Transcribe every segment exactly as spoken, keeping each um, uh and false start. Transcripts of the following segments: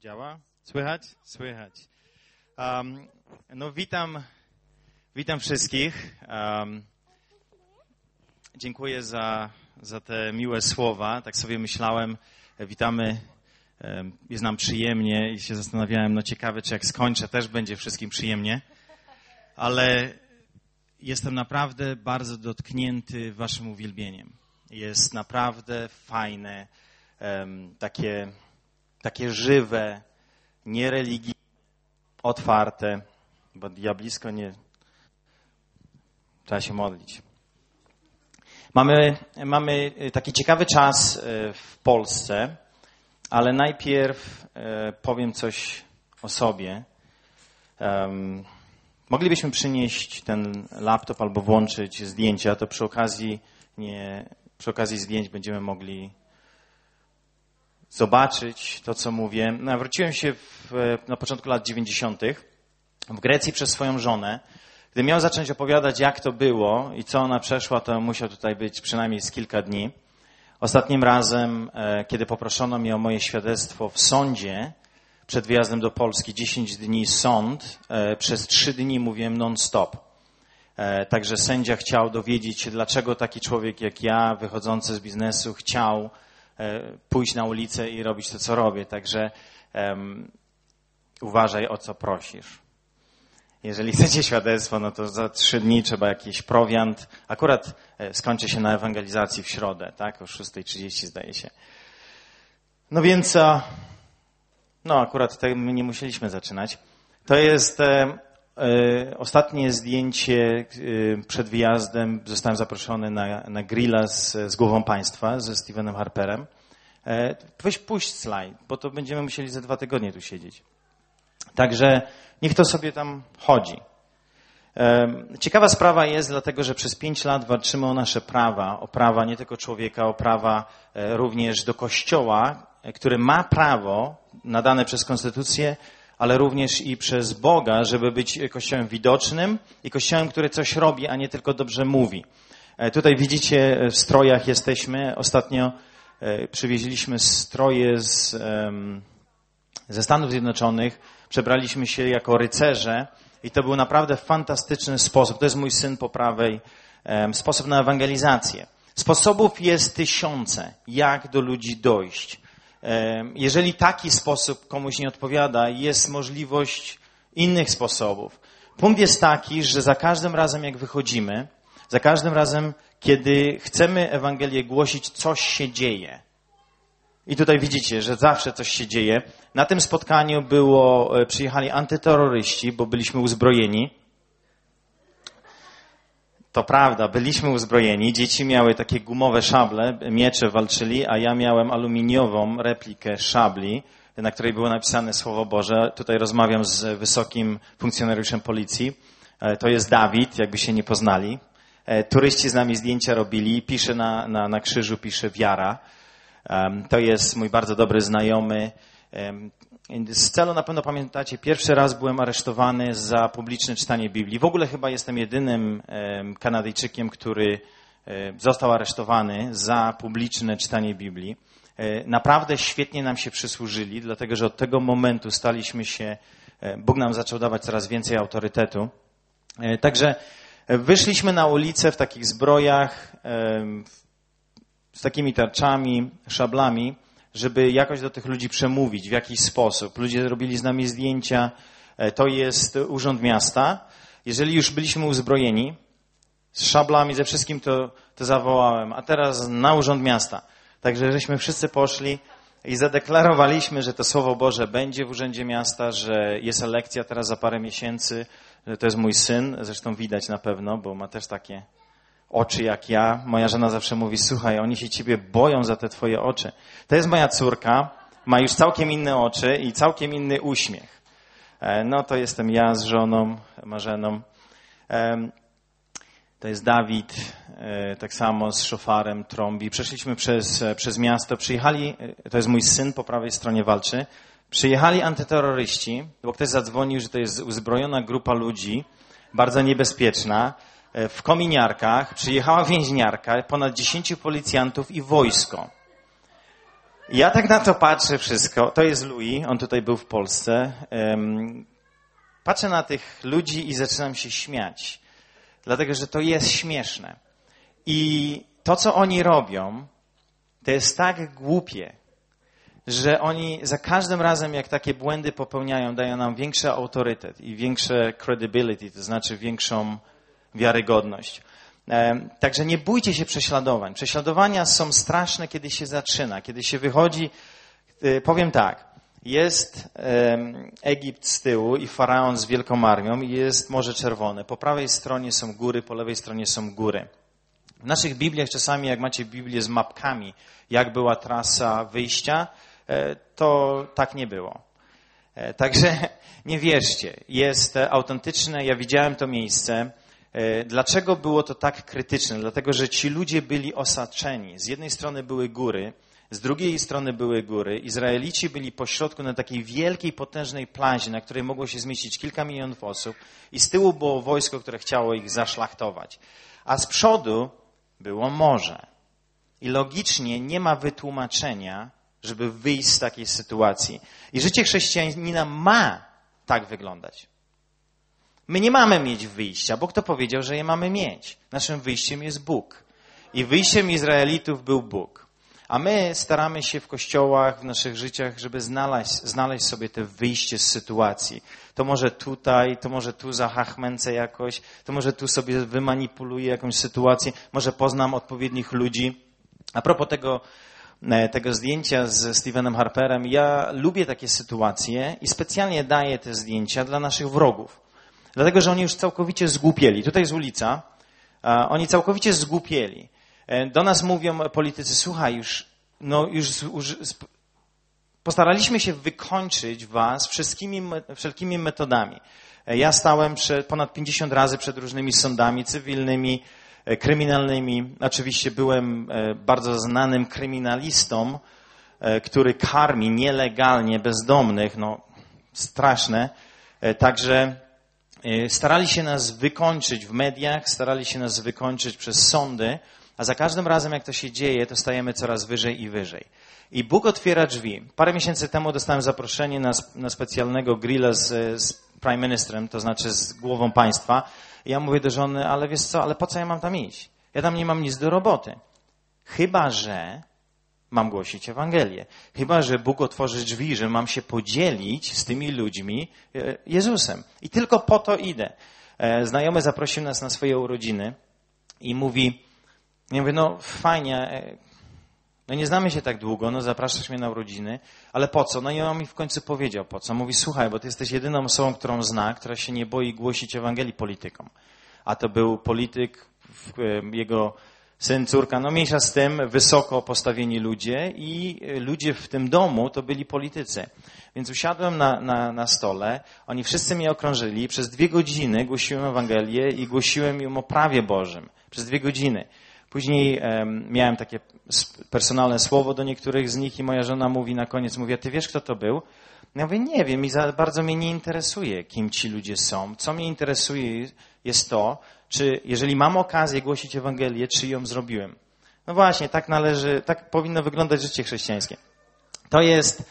Działa? Słychać? Słychać. Um, no witam, witam wszystkich. Um, dziękuję za, za te miłe słowa. Tak sobie myślałem, witamy, um, jest nam przyjemnie i się zastanawiałem, no ciekawe, czy jak skończę, też będzie wszystkim przyjemnie. Ale jestem naprawdę bardzo dotknięty waszym uwielbieniem. Jest naprawdę fajne, um, takie... takie żywe, niereligijne, otwarte, bo diablisko nie... Trzeba się modlić. Mamy, mamy taki ciekawy czas w Polsce, ale najpierw powiem coś o sobie. Um, moglibyśmy przynieść ten laptop albo włączyć zdjęcia, to przy okazji, nie, przy okazji zdjęć będziemy mogli zobaczyć to, co mówię. No, wróciłem się w, na początku lat dziewięćdziesiątych w Grecji przez swoją żonę. Gdy miał zacząć opowiadać, jak to było i co ona przeszła, to musiał tutaj być przynajmniej z kilka dni. Ostatnim razem, kiedy poproszono mnie o moje świadectwo w sądzie przed wyjazdem do Polski, dziesięć dni sąd, przez trzy dni mówiłem non-stop. Także sędzia chciał dowiedzieć się, dlaczego taki człowiek jak ja, wychodzący z biznesu, chciał pójść na ulicę i robić to, co robię. Także um, uważaj, o co prosisz. Jeżeli chcecie świadectwo, no to za trzy dni trzeba jakiś prowiant. Akurat skończy się na ewangelizacji w środę, tak? O szósta trzydzieści zdaje się. No więc, no akurat tak my nie musieliśmy zaczynać. To jest e, e, ostatnie zdjęcie e, przed wyjazdem. Zostałem zaproszony na, na grilla z, z głową państwa, ze Stephenem Harperem. E, weź puść slajd, bo to będziemy musieli za dwa tygodnie tu siedzieć. Także niech to sobie tam chodzi. E, ciekawa sprawa jest, dlatego że przez pięć lat walczymy o nasze prawa, o prawa nie tylko człowieka, o prawa e, również do Kościoła, e, który ma prawo nadane przez Konstytucję, ale również i przez Boga, żeby być Kościołem widocznym i Kościołem, który coś robi, a nie tylko dobrze mówi. Tutaj widzicie, w strojach jesteśmy. Ostatnio przywieźliśmy stroje z, ze Stanów Zjednoczonych. Przebraliśmy się jako rycerze i to był naprawdę fantastyczny sposób. To jest mój syn po prawej. Sposób na ewangelizację. Sposobów jest tysiące, jak do ludzi dojść. Jeżeli taki sposób komuś nie odpowiada, jest możliwość innych sposobów. Punkt jest taki, że za każdym razem jak wychodzimy, za każdym razem, kiedy chcemy Ewangelię głosić, coś się dzieje. I tutaj widzicie, że zawsze coś się dzieje. Na tym spotkaniu było, przyjechali antyterroryści, bo byliśmy uzbrojeni. To prawda, byliśmy uzbrojeni. Dzieci miały takie gumowe szable, miecze walczyli, a ja miałem aluminiową replikę szabli, na której było napisane Słowo Boże. Tutaj rozmawiam z wysokim funkcjonariuszem policji. To jest Dawid, jakby się nie poznali. Turyści z nami zdjęcia robili. Pisze na, na, na krzyżu, pisze wiara. To jest mój bardzo dobry znajomy. Z celu na pewno pamiętacie, pierwszy raz byłem aresztowany za publiczne czytanie Biblii. W ogóle chyba jestem jedynym Kanadyjczykiem, który został aresztowany za publiczne czytanie Biblii. Naprawdę świetnie nam się przysłużyli, dlatego że od tego momentu staliśmy się, Bóg nam zaczął dawać coraz więcej autorytetu. Także wyszliśmy na ulicę w takich zbrojach, z takimi tarczami, szablami, żeby jakoś do tych ludzi przemówić w jakiś sposób. Ludzie robili z nami zdjęcia. To jest Urząd Miasta. Jeżeli już byliśmy uzbrojeni z szablami, ze wszystkim, to, to zawołałem. A teraz na Urząd Miasta. Także żeśmy wszyscy poszli i zadeklarowaliśmy, że to Słowo Boże będzie w Urzędzie Miasta, że jest elekcja teraz za parę miesięcy, że to jest mój syn. Zresztą widać na pewno, bo ma też takie oczy jak ja. Moja żona zawsze mówi, słuchaj, oni się ciebie boją za te twoje oczy. To jest moja córka, ma już całkiem inne oczy i całkiem inny uśmiech. No to jestem ja z żoną, Marzeną. To jest Dawid, tak samo z szofarem, trąbi. Przeszliśmy przez, przez miasto, przyjechali, to jest mój syn, po prawej stronie walczy. Przyjechali antyterroryści, bo ktoś zadzwonił, że to jest uzbrojona grupa ludzi, bardzo niebezpieczna. W kominiarkach przyjechała więźniarka, ponad dziesięciu policjantów i wojsko. Ja tak na to patrzę wszystko. To jest Louis, on tutaj był w Polsce. Um, patrzę na tych ludzi i zaczynam się śmiać. Dlatego, że to jest śmieszne. I to, co oni robią, to jest tak głupie, że oni za każdym razem, jak takie błędy popełniają, dają nam większy autorytet i większe credibility, to znaczy większą wiarygodność. Także nie bójcie się prześladowań. Prześladowania są straszne, kiedy się zaczyna, kiedy się wychodzi. Powiem tak, jest Egipt z tyłu i Faraon z wielką armią i jest Morze Czerwone. Po prawej stronie są góry, po lewej stronie są góry. W naszych Bibliach czasami, jak macie Biblię z mapkami, jak była trasa wyjścia, to tak nie było. Także nie wierzcie, jest autentyczne, ja widziałem to miejsce. Dlaczego było to tak krytyczne? Dlatego, że ci ludzie byli osaczeni. Z jednej strony były góry, z drugiej strony były góry. Izraelici byli pośrodku na takiej wielkiej, potężnej plaży, na której mogło się zmieścić kilka milionów osób i z tyłu było wojsko, które chciało ich zaszlachtować. A z przodu było morze. I logicznie nie ma wytłumaczenia, żeby wyjść z takiej sytuacji. I życie chrześcijanina ma tak wyglądać. My nie mamy mieć wyjścia, bo kto powiedział, że je mamy mieć? Naszym wyjściem jest Bóg. I wyjściem Izraelitów był Bóg. A my staramy się w kościołach, w naszych życiach, żeby znaleźć, znaleźć sobie te wyjście z sytuacji. To może tutaj, to może tu zahachmęcę jakoś, to może tu sobie wymanipuluję jakąś sytuację, może poznam odpowiednich ludzi. A propos tego, tego zdjęcia z Stephenem Harperem, ja lubię takie sytuacje i specjalnie daję te zdjęcia dla naszych wrogów. Dlatego, że oni już całkowicie zgłupieli. Tutaj jest ulica. Oni całkowicie zgłupieli. Do nas mówią politycy, słuchaj, już, no już, już postaraliśmy się wykończyć was wszystkimi, wszelkimi metodami. Ja stałem przed, ponad pięćdziesiąt razy przed różnymi sądami cywilnymi, kryminalnymi. Oczywiście byłem bardzo znanym kryminalistą, który karmi nielegalnie bezdomnych. No, straszne. Także starali się nas wykończyć w mediach, starali się nas wykończyć przez sądy, a za każdym razem, jak to się dzieje, to stajemy coraz wyżej i wyżej. I Bóg otwiera drzwi. Parę miesięcy temu dostałem zaproszenie na, na specjalnego grilla z, z prime ministerem, to znaczy z głową państwa. I ja mówię do żony, ale wiesz co, ale po co ja mam tam iść? Ja tam nie mam nic do roboty. Chyba że mam głosić Ewangelię. Chyba że Bóg otworzy drzwi, że mam się podzielić z tymi ludźmi Jezusem. I tylko po to idę. Znajomy zaprosił nas na swoje urodziny i mówi, ja mówię, no fajnie, no nie znamy się tak długo, no zapraszasz mnie na urodziny, ale po co? No i on mi w końcu powiedział po co. Mówi, słuchaj, bo ty jesteś jedyną osobą, którą zna, która się nie boi głosić Ewangelii politykom. A to był polityk, jego syn, córka, no mniejsza z tym, wysoko postawieni ludzie i ludzie w tym domu to byli politycy. Więc usiadłem na, na, na stole, oni wszyscy mnie okrążyli, przez dwie godziny głosiłem Ewangelię i głosiłem im o prawie Bożym. Przez dwie godziny. Później um, miałem takie personalne słowo do niektórych z nich i moja żona mówi na koniec, mówi, a ty wiesz, kto to był? Ja mówię, nie wiem i za bardzo mnie nie interesuje, kim ci ludzie są. Co mnie interesuje jest to, czy jeżeli mam okazję głosić Ewangelię, czy ją zrobiłem. No właśnie, tak należy, tak powinno wyglądać życie chrześcijańskie. To jest,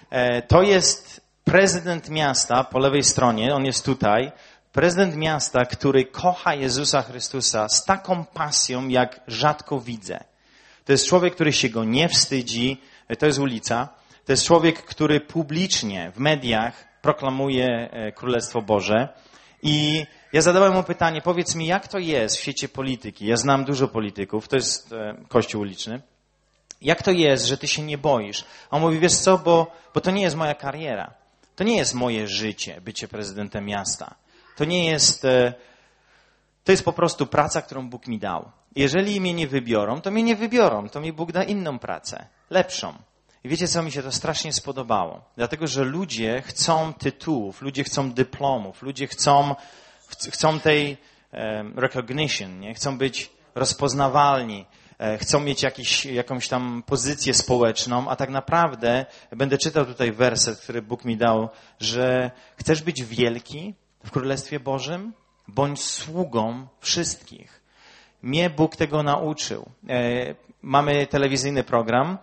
to jest prezydent miasta po lewej stronie, on jest tutaj, prezydent miasta, który kocha Jezusa Chrystusa z taką pasją, jak rzadko widzę. To jest człowiek, który się go nie wstydzi, to jest ulica, to jest człowiek, który publicznie w mediach proklamuje Królestwo Boże i ja zadałem mu pytanie, powiedz mi, jak to jest w świecie polityki? Ja znam dużo polityków, to jest e, kościół uliczny. Jak to jest, że ty się nie boisz? A on mówi, wiesz co, bo, bo to nie jest moja kariera. To nie jest moje życie, bycie prezydentem miasta. To nie jest, e, to jest po prostu praca, którą Bóg mi dał. Jeżeli mnie nie wybiorą, to mnie nie wybiorą. To mi Bóg da inną pracę, lepszą. I wiecie co, mi się to strasznie spodobało. Dlatego, że ludzie chcą tytułów, ludzie chcą dyplomów, ludzie chcą Chcą tej um, recognition, nie? Chcą być rozpoznawalni, e, chcą mieć jakiś, jakąś tam pozycję społeczną, a tak naprawdę będę czytał tutaj werset, który Bóg mi dał, że chcesz być wielki w Królestwie Bożym? Bądź sługą wszystkich. Mnie Bóg tego nauczył. E, mamy telewizyjny program,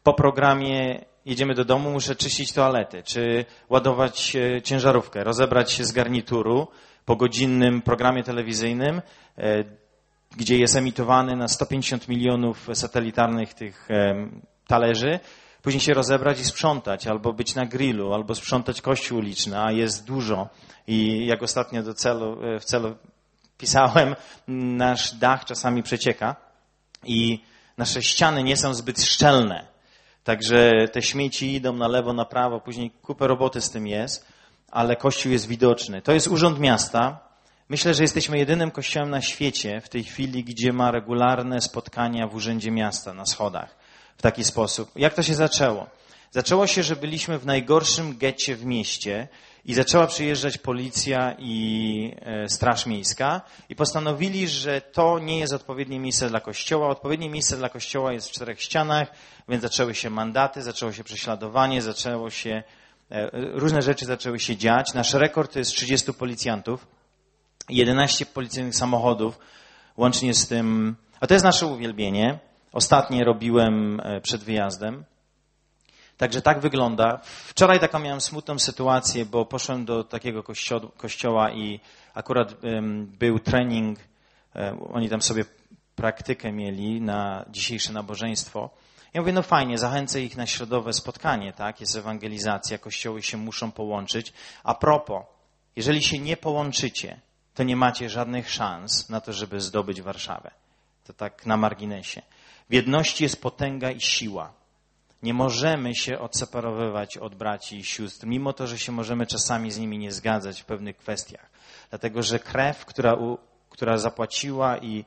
po programie jedziemy do domu, muszę czyścić toalety, czy ładować ciężarówkę, rozebrać się z garnituru po godzinnym programie telewizyjnym, gdzie jest emitowany na sto pięćdziesiąt milionów satelitarnych tych talerzy, później się rozebrać i sprzątać, albo być na grillu, albo sprzątać kościół uliczny, a jest dużo. I jak ostatnio do celu, w celu pisałem, nasz dach czasami przecieka i nasze ściany nie są zbyt szczelne. Także te śmieci idą na lewo, na prawo, później kupę roboty z tym jest, ale kościół jest widoczny. To jest urząd miasta. Myślę, że jesteśmy jedynym kościołem na świecie w tej chwili, gdzie ma regularne spotkania w urzędzie miasta na schodach. W taki sposób. Jak to się zaczęło? Zaczęło się, że byliśmy w najgorszym getcie w mieście i zaczęła przyjeżdżać policja i Straż Miejska i postanowili, że to nie jest odpowiednie miejsce dla kościoła. Odpowiednie miejsce dla kościoła jest w czterech ścianach, więc zaczęły się mandaty, zaczęło się prześladowanie, zaczęło się, różne rzeczy zaczęły się dziać. Nasz rekord to jest trzydziestu policjantów, jedenaście policyjnych samochodów, łącznie z tym, a to jest nasze uwielbienie. Ostatnie robiłem przed wyjazdem. Także tak wygląda. Wczoraj taką miałem smutną sytuację, bo poszłem do takiego kościo- kościoła i akurat um, był trening, um, oni tam sobie praktykę mieli na dzisiejsze nabożeństwo. Ja mówię, no fajnie, zachęcę ich na środowe spotkanie, tak? Jest ewangelizacja, kościoły się muszą połączyć. A propos, jeżeli się nie połączycie, to nie macie żadnych szans na to, żeby zdobyć Warszawę. To tak na marginesie. W jedności jest potęga i siła. Nie możemy się odseparowywać od braci i sióstr, mimo to, że się możemy czasami z nimi nie zgadzać w pewnych kwestiach. Dlatego, że krew, która, u, która zapłaciła i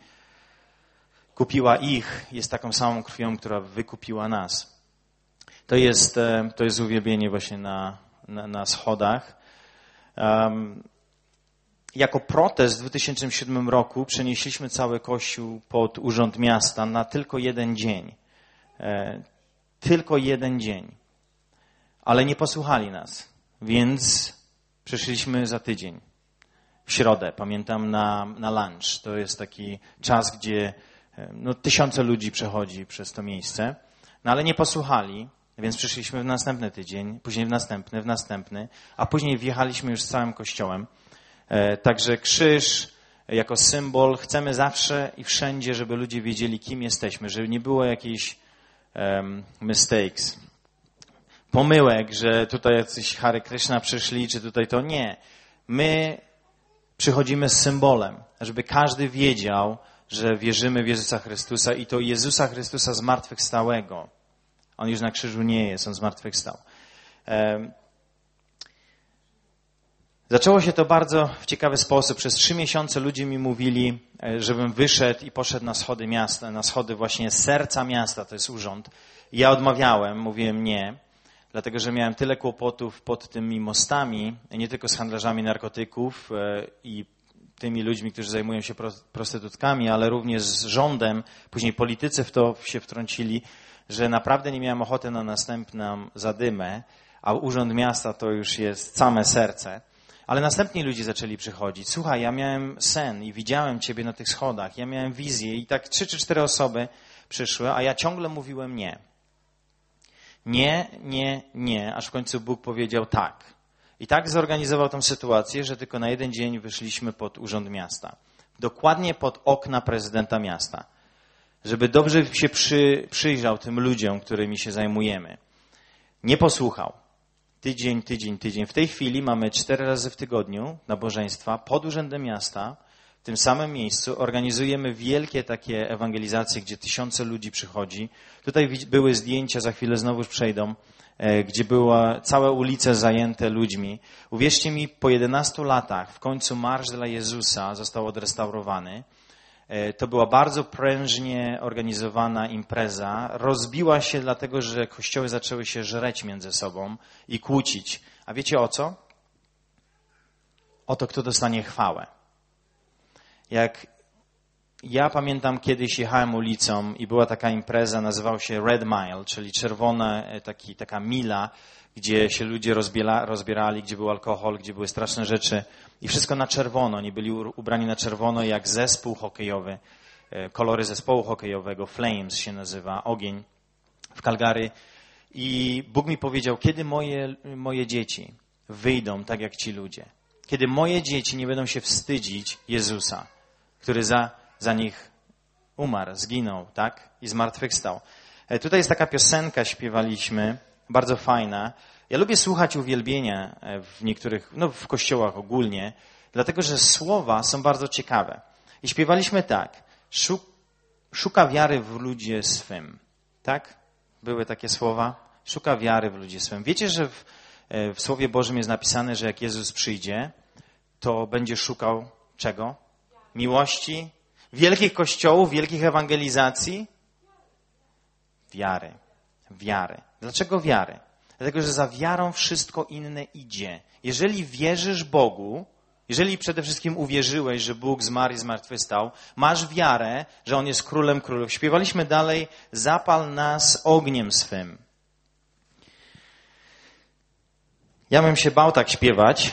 kupiła ich, jest taką samą krwią, która wykupiła nas. To jest, to jest uwielbienie właśnie na, na, na schodach. Um, Jako protest w dwa tysiące siódmym roku przenieśliśmy cały kościół pod urząd miasta na tylko jeden dzień. E, tylko jeden dzień. Ale nie posłuchali nas, więc przyszliśmy za tydzień. W środę, pamiętam, na, na lunch. To jest taki czas, gdzie no, tysiące ludzi przechodzi przez to miejsce. No ale nie posłuchali, więc przyszliśmy w następny tydzień, później w następny, w następny, a później wjechaliśmy już z całym kościołem. Także krzyż jako symbol chcemy zawsze i wszędzie, żeby ludzie wiedzieli, kim jesteśmy, żeby nie było jakichś um, mistakes, pomyłek, że tutaj jacyś Hare Krishna przyszli, czy tutaj to nie. My przychodzimy z symbolem, żeby każdy wiedział, że wierzymy w Jezusa Chrystusa i to Jezusa Chrystusa zmartwychwstałego. On już na krzyżu nie jest, on zmartwychwstał. Um, Zaczęło się to bardzo w ciekawy sposób. Przez trzy miesiące ludzie mi mówili, żebym wyszedł i poszedł na schody miasta, na schody właśnie serca miasta, to jest urząd. I ja odmawiałem, mówiłem nie, dlatego że miałem tyle kłopotów pod tymi mostami, nie tylko z handlarzami narkotyków i tymi ludźmi, którzy zajmują się prostytutkami, ale również z rządem. Później politycy w to się wtrącili, że naprawdę nie miałem ochoty na następną zadymę, a urząd miasta to już jest same serce. Ale następni ludzie zaczęli przychodzić. Słuchaj, ja miałem sen i widziałem ciebie na tych schodach. Ja miałem wizję i tak trzy czy cztery osoby przyszły, a ja ciągle mówiłem nie. Nie, nie, nie, aż w końcu Bóg powiedział tak. I tak zorganizował tą sytuację, że tylko na jeden dzień wyszliśmy pod urząd miasta. Dokładnie pod okna prezydenta miasta. Żeby dobrze się przy, przyjrzał tym ludziom, którymi się zajmujemy. Nie posłuchał. Tydzień, tydzień, tydzień. W tej chwili mamy cztery razy w tygodniu nabożeństwa pod urzędem miasta. W tym samym miejscu organizujemy wielkie takie ewangelizacje, gdzie tysiące ludzi przychodzi. Tutaj były zdjęcia, za chwilę znowuż przejdą, gdzie były całe ulice zajęte ludźmi. Uwierzcie mi, po jedenastu latach w końcu Marsz dla Jezusa został odrestaurowany. To była bardzo prężnie organizowana impreza. Rozbiła się dlatego, że kościoły zaczęły się żreć między sobą i kłócić. A wiecie o co? O to, kto dostanie chwałę. Jak ja pamiętam, kiedyś jechałem ulicą i była taka impreza, nazywała się Red Mile, czyli czerwona taki, taka mila, gdzie się ludzie rozbiera, rozbierali, gdzie był alkohol, gdzie były straszne rzeczy i wszystko na czerwono. Oni byli ubrani na czerwono jak zespół hokejowy, kolory zespołu hokejowego, Flames się nazywa, ogień. w Calgary i Bóg mi powiedział, kiedy moje, moje dzieci wyjdą tak jak ci ludzie. Kiedy moje dzieci nie będą się wstydzić Jezusa, który za, za nich umarł, zginął, tak? I zmartwychwstał. Tutaj jest taka piosenka, śpiewaliśmy, bardzo fajna. Ja lubię słuchać uwielbienia w niektórych, no w kościołach ogólnie, dlatego że słowa są bardzo ciekawe. I śpiewaliśmy tak. Szuka wiary w ludzie swym. Tak? Były takie słowa? Szuka wiary w ludzie swym. Wiecie, że w, w Słowie Bożym jest napisane, że jak Jezus przyjdzie, to będzie szukał czego? Miłości? Wielkich kościołów, wielkich ewangelizacji? Wiary. Wiary. Dlaczego wiary? Dlatego, że za wiarą wszystko inne idzie. Jeżeli wierzysz Bogu, jeżeli przede wszystkim uwierzyłeś, że Bóg zmarł i zmartwychwstał, masz wiarę, że On jest królem królów. Śpiewaliśmy dalej, zapal nas ogniem swym. Ja bym się bał tak śpiewać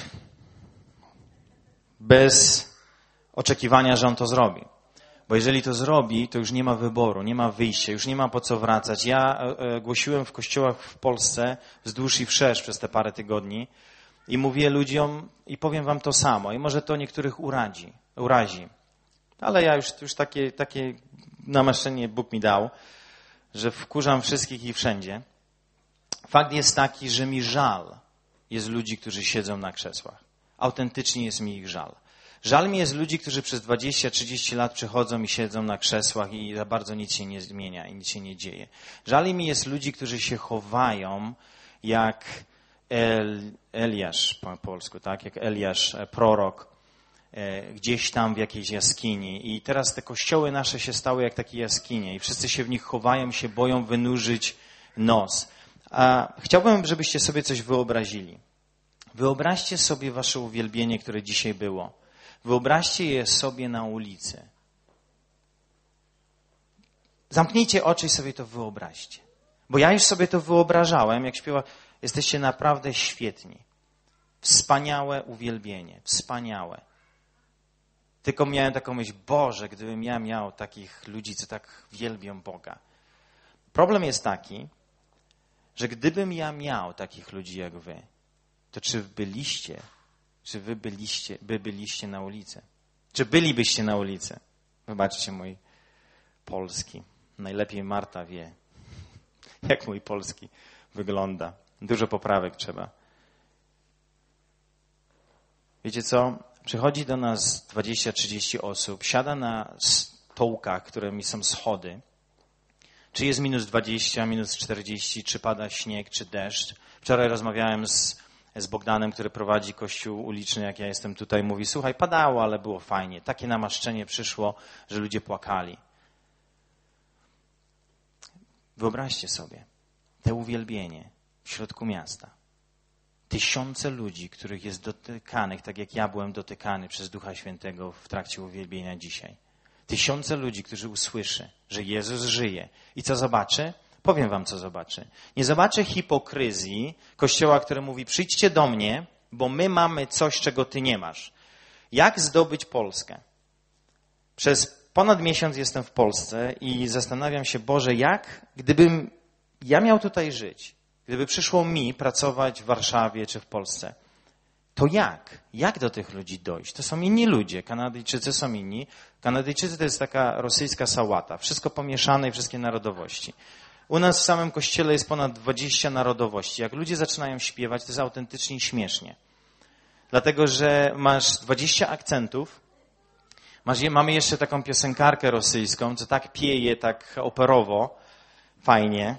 bez oczekiwania, że On to zrobi. Bo jeżeli to zrobi, to już nie ma wyboru, nie ma wyjścia, już nie ma po co wracać. Ja e, głosiłem w kościołach w Polsce wzdłuż i wszerz przez te parę tygodni i mówię ludziom i powiem wam to samo. I może to niektórych uradzi, urazi. Ale ja już, już takie, takie namaszczenie Bóg mi dał, że wkurzam wszystkich i wszędzie. Fakt jest taki, że mi żal jest ludzi, którzy siedzą na krzesłach. Autentycznie jest mi ich żal. Żal mi jest ludzi, którzy przez dwadzieścia trzydzieści lat przychodzą i siedzą na krzesłach i za bardzo nic się nie zmienia i nic się nie dzieje. Żal mi jest ludzi, którzy się chowają jak El, Eliasz po polsku, tak? Jak Eliasz, prorok, gdzieś tam w jakiejś jaskini. I teraz te kościoły nasze się stały jak takie jaskinie i wszyscy się w nich chowają, się boją wynurzyć nos. A chciałbym, żebyście sobie coś wyobrazili. Wyobraźcie sobie wasze uwielbienie, które dzisiaj było. Wyobraźcie je sobie na ulicy. Zamknijcie oczy i sobie to wyobraźcie. Bo ja już sobie to wyobrażałem, jak śpiewa. Jesteście naprawdę świetni. Wspaniałe uwielbienie. Wspaniałe. Tylko miałem taką myśl, Boże, gdybym ja miał takich ludzi, co tak wielbią Boga. Problem jest taki, że gdybym ja miał takich ludzi jak wy, to czy byliście Czy wy byliście, by byliście na ulicy? Czy bylibyście na ulicy? Wybaczcie mój polski. Najlepiej Marta wie, jak mój polski wygląda. Dużo poprawek trzeba. Wiecie co? Przychodzi do nas dwadzieścia trzydzieści osób, siada na stołkach, którymi są schody. Czy jest minus dwadzieścia, minus czterdzieści, czy pada śnieg, czy deszcz. Wczoraj rozmawiałem z z Bogdanem, który prowadzi kościół uliczny, jak ja jestem tutaj, mówi, słuchaj, padało, ale było fajnie. Takie namaszczenie przyszło, że ludzie płakali. Wyobraźcie sobie te uwielbienie w środku miasta. Tysiące ludzi, których jest dotykanych, tak jak ja byłem dotykany przez Ducha Świętego w trakcie uwielbienia dzisiaj. Tysiące ludzi, którzy usłyszy, że Jezus żyje. I co zobaczy? Powiem wam, co zobaczy. Nie zobaczy hipokryzji Kościoła, który mówi, przyjdźcie do mnie, bo my mamy coś, czego ty nie masz. Jak zdobyć Polskę? Przez ponad miesiąc jestem w Polsce i zastanawiam się, Boże, jak, gdybym ja miał tutaj żyć, gdyby przyszło mi pracować w Warszawie czy w Polsce, to jak? Jak do tych ludzi dojść? To są inni ludzie. Kanadyjczycy są inni. Kanadyjczycy to jest taka rosyjska sałata. Wszystko pomieszane i wszystkie narodowości. U nas w samym kościele jest ponad dwadzieścia narodowości. Jak ludzie zaczynają śpiewać, to jest autentycznie śmiesznie. Dlatego, że masz dwadzieścia akcentów. Masz, mamy jeszcze taką piosenkarkę rosyjską, co tak pieje, tak operowo. Fajnie.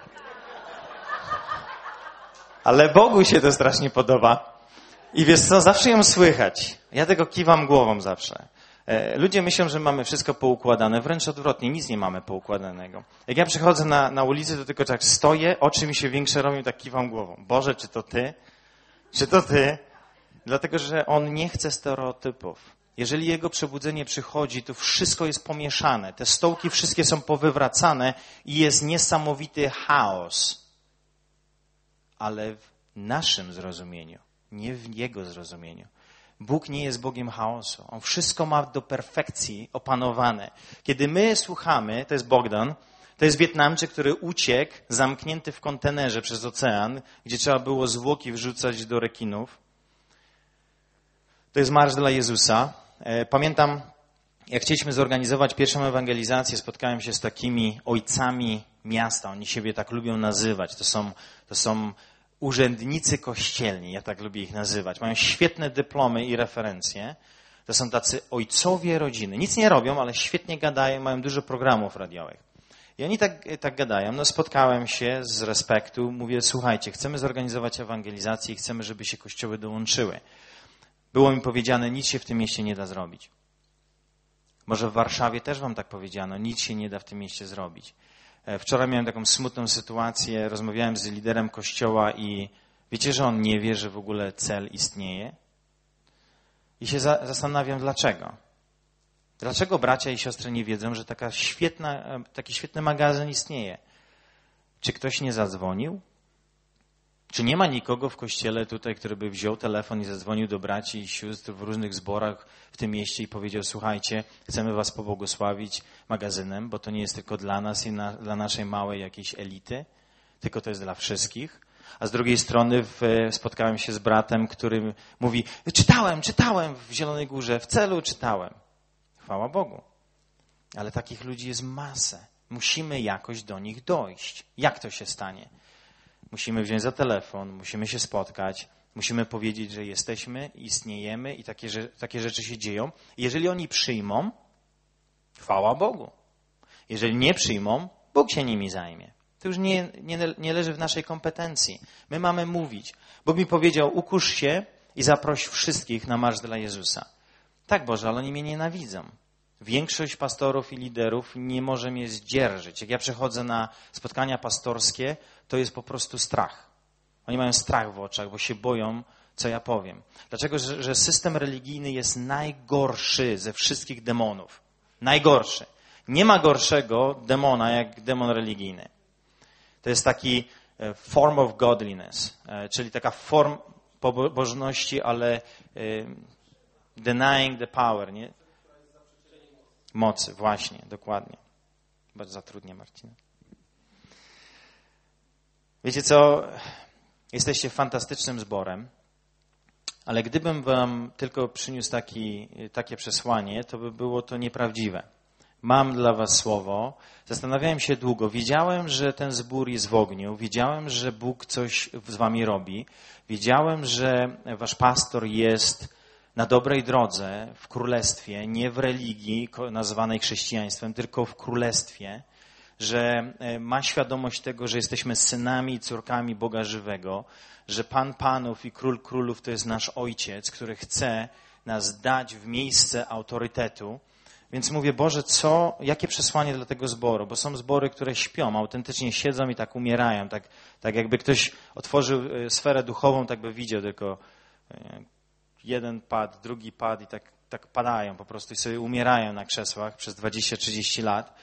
Ale Bogu się to strasznie podoba. I wiesz co, zawsze ją słychać. Ja tego kiwam głową zawsze. Ludzie myślą, że mamy wszystko poukładane, wręcz odwrotnie, nic nie mamy poukładanego. Jak ja przychodzę na, na ulicę, to tylko tak stoję, oczy mi się większe robią, tak kiwam głową. Boże, czy to ty? Czy to ty? Dlatego, że on nie chce stereotypów. Jeżeli jego przebudzenie przychodzi, to wszystko jest pomieszane. Te stołki wszystkie są powywracane i jest niesamowity chaos. Ale w naszym zrozumieniu, nie w jego zrozumieniu. Bóg nie jest Bogiem chaosu. On wszystko ma do perfekcji opanowane. Kiedy my słuchamy, to jest Bogdan, To jest Wietnamczyk, który uciekł, zamknięty w kontenerze przez ocean, gdzie trzeba było zwłoki wrzucać do rekinów. To jest Marsz dla Jezusa. Pamiętam, jak chcieliśmy zorganizować pierwszą ewangelizację, spotkałem się z takimi ojcami miasta. Oni siebie tak lubią nazywać. To są, to są urzędnicy kościelni, ja tak lubię ich nazywać. Mają świetne dyplomy i referencje. To są tacy ojcowie rodziny. Nic nie robią, ale świetnie gadają, mają dużo programów radiowych. I oni tak, tak gadają. No spotkałem się z respektu, mówię, słuchajcie, chcemy zorganizować ewangelizację i chcemy, żeby się kościoły dołączyły. Było mi powiedziane, nic się w tym mieście nie da zrobić. Może w Warszawie też wam tak powiedziano, nic się nie da w tym mieście zrobić. Wczoraj miałem taką smutną sytuację, rozmawiałem z liderem kościoła i wiecie, że on nie wie, że w ogóle cel istnieje? I się za, zastanawiam, dlaczego. Dlaczego bracia i siostry nie wiedzą, że taka świetna, taki świetny magazyn istnieje? Czy ktoś nie zadzwonił? Czy nie ma nikogo w kościele tutaj, który by wziął telefon i zadzwonił do braci i sióstr w różnych zborach w tym mieście i powiedział, słuchajcie, chcemy was pobłogosławić magazynem, bo to nie jest tylko dla nas i na, dla naszej małej jakiejś elity, tylko to jest dla wszystkich. A z drugiej strony w, spotkałem się z bratem, który mówi, czytałem, czytałem w Zielonej Górze, w celu czytałem. Chwała Bogu. Ale takich ludzi jest masę. Musimy jakoś do nich dojść. Jak to się stanie? Musimy wziąć za telefon, musimy się spotkać, musimy powiedzieć, że jesteśmy, istniejemy i takie, takie rzeczy się dzieją. Jeżeli oni przyjmą, chwała Bogu. Jeżeli nie przyjmą, Bóg się nimi zajmie. To już nie, nie, nie leży w naszej kompetencji. My mamy mówić. Bóg mi powiedział, ukusz się i zaproś wszystkich na marsz dla Jezusa. Tak, Boże, ale oni mnie nienawidzą. Większość pastorów i liderów nie może mnie zdzierżyć. Jak ja przychodzę na spotkania pastorskie, to jest po prostu strach. Oni mają strach w oczach, bo się boją, co ja powiem. Dlaczego? Że, że system religijny jest najgorszy ze wszystkich demonów. Najgorszy. Nie ma gorszego demona jak demon religijny. To jest taki form of godliness, czyli taka form pobożności, ale denying the power, nie? Mocy, właśnie, dokładnie. Bardzo zatrudnię Marcina. Wiecie co? Jesteście fantastycznym zborem, ale gdybym wam tylko przyniósł taki, takie przesłanie, to by było to nieprawdziwe. Mam dla was słowo. Zastanawiałem się długo. Wiedziałem, że ten zbór jest w ogniu. Wiedziałem, że Bóg coś z wami robi. Wiedziałem, że wasz pastor jest na dobrej drodze w królestwie, nie w religii nazywanej chrześcijaństwem, tylko w królestwie, że ma świadomość tego, że jesteśmy synami i córkami Boga żywego, że Pan Panów i Król Królów to jest nasz Ojciec, który chce nas dać w miejsce autorytetu. Więc mówię, Boże, co, jakie przesłanie dla tego zboru? Bo są zbory, które śpią, autentycznie siedzą i tak umierają. Tak, tak jakby ktoś otworzył sferę duchową, tak by widział tylko jeden pad, drugi pad i tak, tak padają po prostu i sobie umierają na krzesłach przez dwadzieścia trzydzieści lat.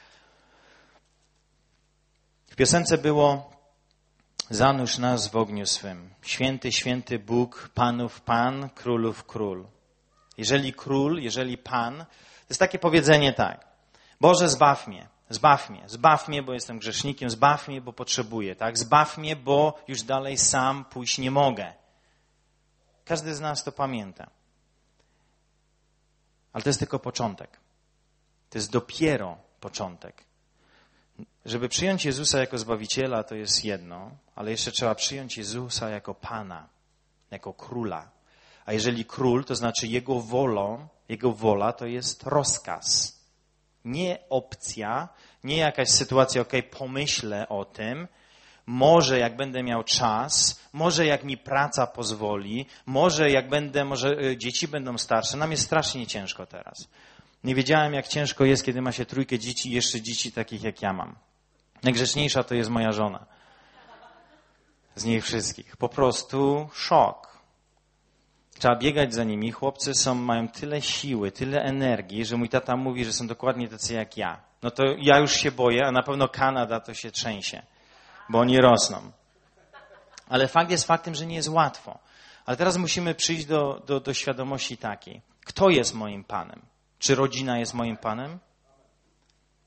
W piosence było zanurz nas w ogniu swym. Święty, święty Bóg, Panów Pan, Królów Król. Jeżeli Król, jeżeli Pan, to jest takie powiedzenie tak. Boże, zbaw mnie, zbaw mnie, zbaw mnie, bo jestem grzesznikiem, zbaw mnie, bo potrzebuję, tak? Zbaw mnie, bo już dalej sam pójść nie mogę. Każdy z nas to pamięta. Ale to jest tylko początek. To jest dopiero początek. Żeby przyjąć Jezusa jako Zbawiciela, to jest jedno, ale jeszcze trzeba przyjąć Jezusa jako Pana, jako Króla. A jeżeli Król, to znaczy Jego wolą, Jego wola to jest rozkaz. Nie opcja, nie jakaś sytuacja, okej, okay, pomyślę o tym, może jak będę miał czas, może jak mi praca pozwoli, może jak będę, może dzieci będą starsze. Nam jest strasznie ciężko teraz. Nie wiedziałem, jak ciężko jest, kiedy ma się trójkę dzieci i jeszcze dzieci takich, jak ja mam. Najgrzeczniejsza to jest moja żona. Z nich wszystkich. Po prostu szok. Trzeba biegać za nimi. Chłopcy są, mają tyle siły, tyle energii, że mój tata mówi, że są dokładnie tacy jak ja. No to ja już się boję, a na pewno Kanada to się trzęsie, bo oni rosną. Ale fakt jest faktem, że nie jest łatwo. Ale teraz musimy przyjść do, do, do świadomości takiej. Kto jest moim Panem? Czy rodzina jest moim Panem?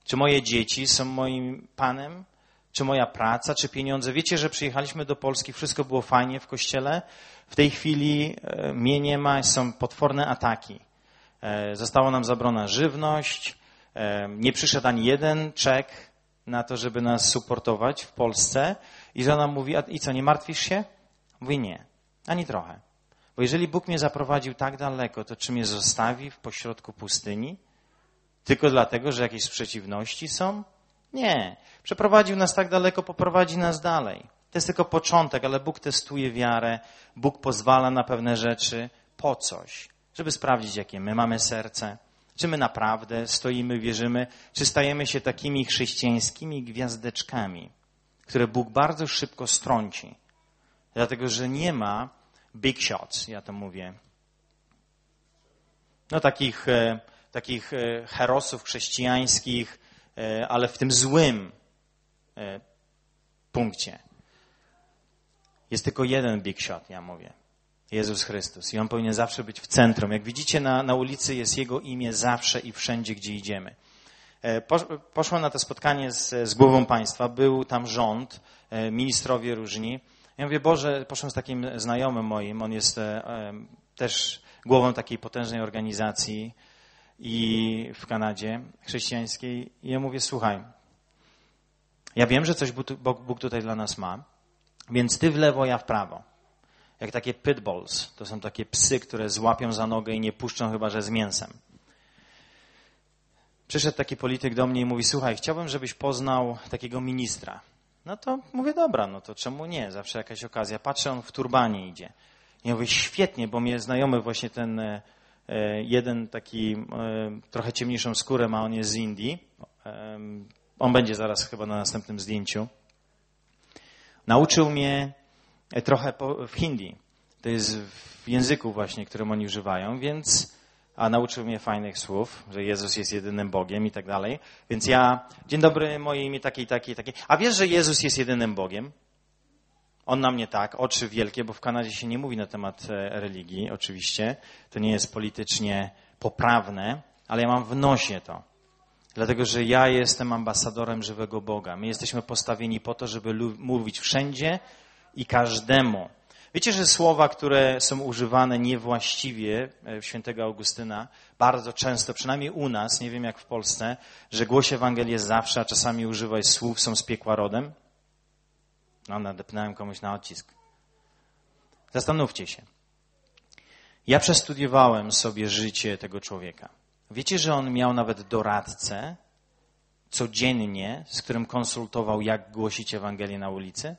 Czy moje dzieci są moim Panem? Czy moja praca, czy pieniądze? Wiecie, że przyjechaliśmy do Polski, wszystko było fajnie w kościele. W tej chwili e, mnie nie ma, są potworne ataki. E, została nam zabrana żywność. E, nie przyszedł ani jeden czek na to, żeby nas supportować w Polsce. I żona mówi, a i co, nie martwisz się? Mówi nie, ani trochę. Bo jeżeli Bóg mnie zaprowadził tak daleko, to czy mnie zostawi w pośrodku pustyni? Tylko dlatego, że jakieś sprzeciwności są? Nie. Przeprowadził nas tak daleko, poprowadzi nas dalej. To jest tylko początek, ale Bóg testuje wiarę. Bóg pozwala na pewne rzeczy po coś, żeby sprawdzić, jakie my mamy serce. Czy my naprawdę stoimy, wierzymy, czy stajemy się takimi chrześcijańskimi gwiazdeczkami, które Bóg bardzo szybko strąci. Dlatego, że nie ma big shots, ja to mówię. No takich, takich herosów chrześcijańskich, ale w tym złym punkcie. Jest tylko jeden big shot, ja mówię. Jezus Chrystus. I On powinien zawsze być w centrum. Jak widzicie, na, na ulicy jest Jego imię zawsze i wszędzie, gdzie idziemy. Poszłem na to spotkanie z, z głową państwa. Był tam rząd, ministrowie różni. Ja mówię, Boże, poszłem z takim znajomym moim. On jest też głową takiej potężnej organizacji i w Kanadzie chrześcijańskiej. I ja mówię, słuchaj, ja wiem, że coś Bóg tutaj dla nas ma, więc ty w lewo, ja w prawo. Jak takie pitbulls, to są takie psy, które złapią za nogę i nie puszczą chyba, że z mięsem. Przyszedł taki polityk do mnie i mówi, słuchaj, chciałbym, żebyś poznał takiego ministra. No to mówię, dobra, no to czemu nie? Zawsze jakaś okazja. Patrzę, on w turbanie idzie. I ja mówię, świetnie, bo mnie znajomy właśnie ten jeden taki trochę ciemniejszą skórę ma, on jest z Indii. On będzie zaraz chyba na następnym zdjęciu. Nauczył mnie trochę w hindi. To jest w języku właśnie, którym oni używają, więc a nauczył mnie fajnych słów, że Jezus jest jedynym Bogiem i tak dalej. Więc ja, dzień dobry, moje imię takie, takie, takie. A wiesz, że Jezus jest jedynym Bogiem? On na mnie tak, oczy wielkie, bo w Kanadzie się nie mówi na temat religii, oczywiście. To nie jest politycznie poprawne, ale ja mam w nosie to. Dlatego, że ja jestem ambasadorem żywego Boga. My jesteśmy postawieni po to, żeby mówić wszędzie i każdemu. Wiecie, że słowa, które są używane niewłaściwie świętego Augustyna, bardzo często, przynajmniej u nas, nie wiem jak w Polsce, że głosi Ewangelię zawsze, a czasami używaj słów, są z piekła rodem. No, nadepnąłem komuś na odcisk. Zastanówcie się. Ja przestudiowałem sobie życie tego człowieka. Wiecie, że on miał nawet doradcę codziennie, z którym konsultował, jak głosić Ewangelię na ulicy?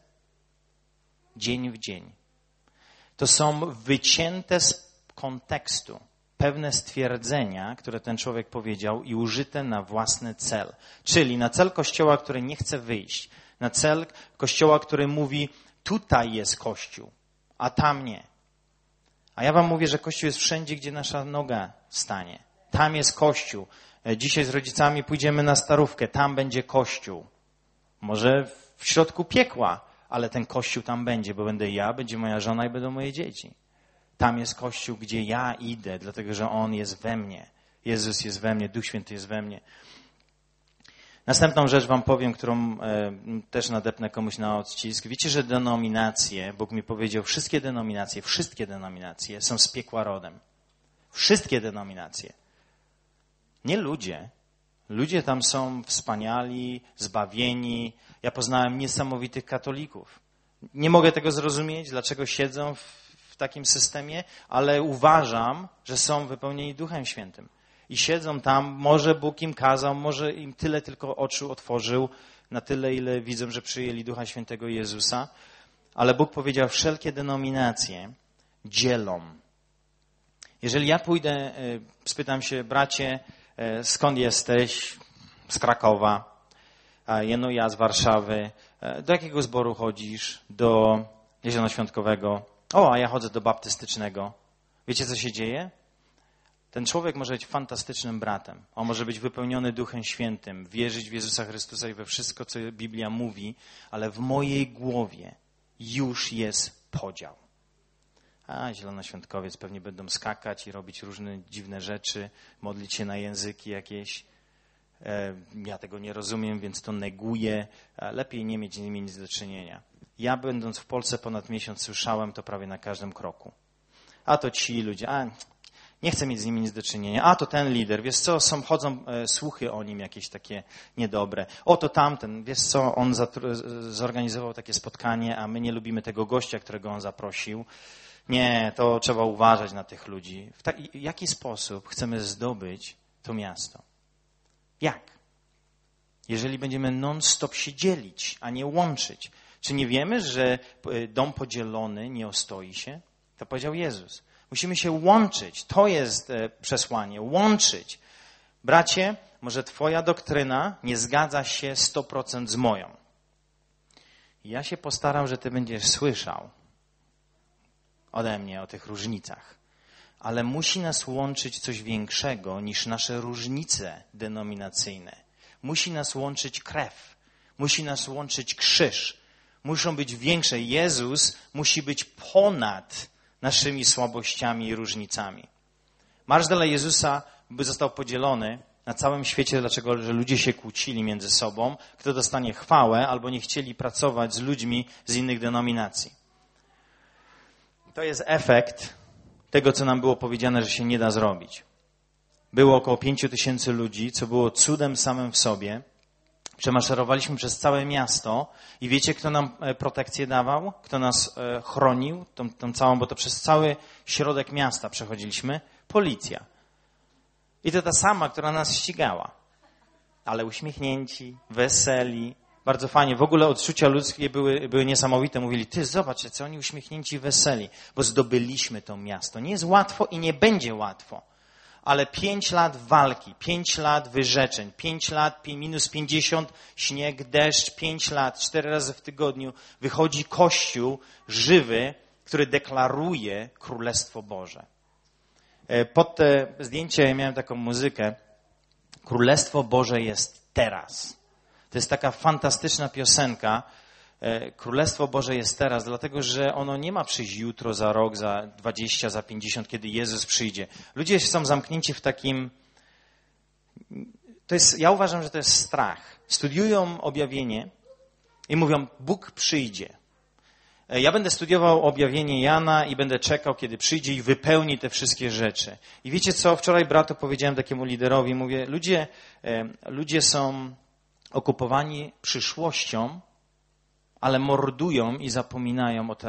Dzień w dzień. To są wycięte z kontekstu pewne stwierdzenia, które ten człowiek powiedział i użyte na własny cel. Czyli na cel Kościoła, który nie chce wyjść. Na cel Kościoła, który mówi, tutaj jest Kościół, a tam nie. A ja wam mówię, że Kościół jest wszędzie, gdzie nasza noga stanie. Tam jest Kościół. Dzisiaj z rodzicami pójdziemy na Starówkę, tam będzie Kościół. Może w środku piekła, ale ten Kościół tam będzie, bo będę ja, będzie moja żona i będą moje dzieci. Tam jest Kościół, gdzie ja idę, dlatego że On jest we mnie. Jezus jest we mnie, Duch Święty jest we mnie. Następną rzecz wam powiem, którą e, też nadepnę komuś na odcisk. Wiecie, że denominacje, Bóg mi powiedział, wszystkie denominacje, wszystkie denominacje są z piekła rodem. Wszystkie denominacje. Nie ludzie. Ludzie tam są wspaniali, zbawieni. Ja poznałem niesamowitych katolików. Nie mogę tego zrozumieć, dlaczego siedzą w, w takim systemie, ale uważam, że są wypełnieni Duchem Świętym. I siedzą tam, może Bóg im kazał, może im tyle tylko oczu otworzył, na tyle, ile widzą, że przyjęli Ducha Świętego Jezusa. Ale Bóg powiedział, wszelkie denominacje dzielą. Jeżeli ja pójdę, spytam się, bracie, skąd jesteś? Z Krakowa. No ja z Warszawy. Do jakiego zboru chodzisz? Do Zielonoświątkowego. O, a ja chodzę do baptystycznego. Wiecie, co się dzieje? Ten człowiek może być fantastycznym bratem. On może być wypełniony Duchem Świętym, wierzyć w Jezusa Chrystusa i we wszystko, co Biblia mówi, ale w mojej głowie już jest podział. A zielonoświątkowiec pewnie będą skakać i robić różne dziwne rzeczy, modlić się na języki jakieś. ja tego nie rozumiem, więc to neguję. Lepiej nie mieć z nimi nic do czynienia. Ja będąc w Polsce ponad miesiąc słyszałem to prawie na każdym kroku. A to ci ludzie, a nie chcę mieć z nimi nic do czynienia. A to ten lider, wiesz co, są, chodzą e, słuchy o nim jakieś takie niedobre. O to tamten, wiesz co, on zatru- zorganizował takie spotkanie, a my nie lubimy tego gościa, którego on zaprosił. Nie, to trzeba uważać na tych ludzi. W, ta- w jaki sposób chcemy zdobyć to miasto? Jak? Jeżeli będziemy non-stop się dzielić, a nie łączyć. Czy nie wiemy, że dom podzielony nie ostoi się? To powiedział Jezus. Musimy się łączyć. To jest przesłanie. Łączyć. Bracie, może twoja doktryna nie zgadza się sto procent z moją. Ja się postaram, że ty będziesz słyszał ode mnie o tych różnicach. Ale musi nas łączyć coś większego niż nasze różnice denominacyjne. Musi nas łączyć krew. Musi nas łączyć krzyż. Muszą być większe. Jezus musi być ponad naszymi słabościami i różnicami. Marsz dla Jezusa by został podzielony na całym świecie, dlaczego że ludzie się kłócili między sobą, kto dostanie chwałę, albo nie chcieli pracować z ludźmi z innych denominacji. To jest efekt tego, co nam było powiedziane, że się nie da zrobić. Było około pięciu tysięcy ludzi, co było cudem samym w sobie. Przemaszerowaliśmy przez całe miasto i wiecie, kto nam protekcję dawał? Kto nas chronił? Tą, tą całą, bo to przez cały środek miasta przechodziliśmy. Policja. I to ta sama, która nas ścigała. Ale uśmiechnięci, weseli, bardzo fajnie. W ogóle odczucia ludzkie były, były niesamowite. Mówili, ty zobacz, co oni uśmiechnięci, weseli, bo zdobyliśmy to miasto. Nie jest łatwo i nie będzie łatwo. Ale pięć lat walki, pięć lat wyrzeczeń, pięć lat, minus pięćdziesiąt, śnieg, deszcz, pięć lat, cztery razy w tygodniu wychodzi Kościół żywy, który deklaruje Królestwo Boże. Pod te zdjęcie miałem taką muzykę. Królestwo Boże jest teraz. To jest taka fantastyczna piosenka. Królestwo Boże jest teraz, dlatego że ono nie ma przyjść jutro, za rok, za dwadzieścia, za pięćdziesiąt, kiedy Jezus przyjdzie. Ludzie są zamknięci w takim... To jest, ja uważam, że to jest strach. Studiują objawienie i mówią, Bóg przyjdzie. Ja będę studiował objawienie Jana i będę czekał, kiedy przyjdzie i wypełni te wszystkie rzeczy. I wiecie co? Wczoraj bratu powiedziałem takiemu liderowi, mówię, ludzie, ludzie są okupowani przyszłością, ale mordują i zapominają o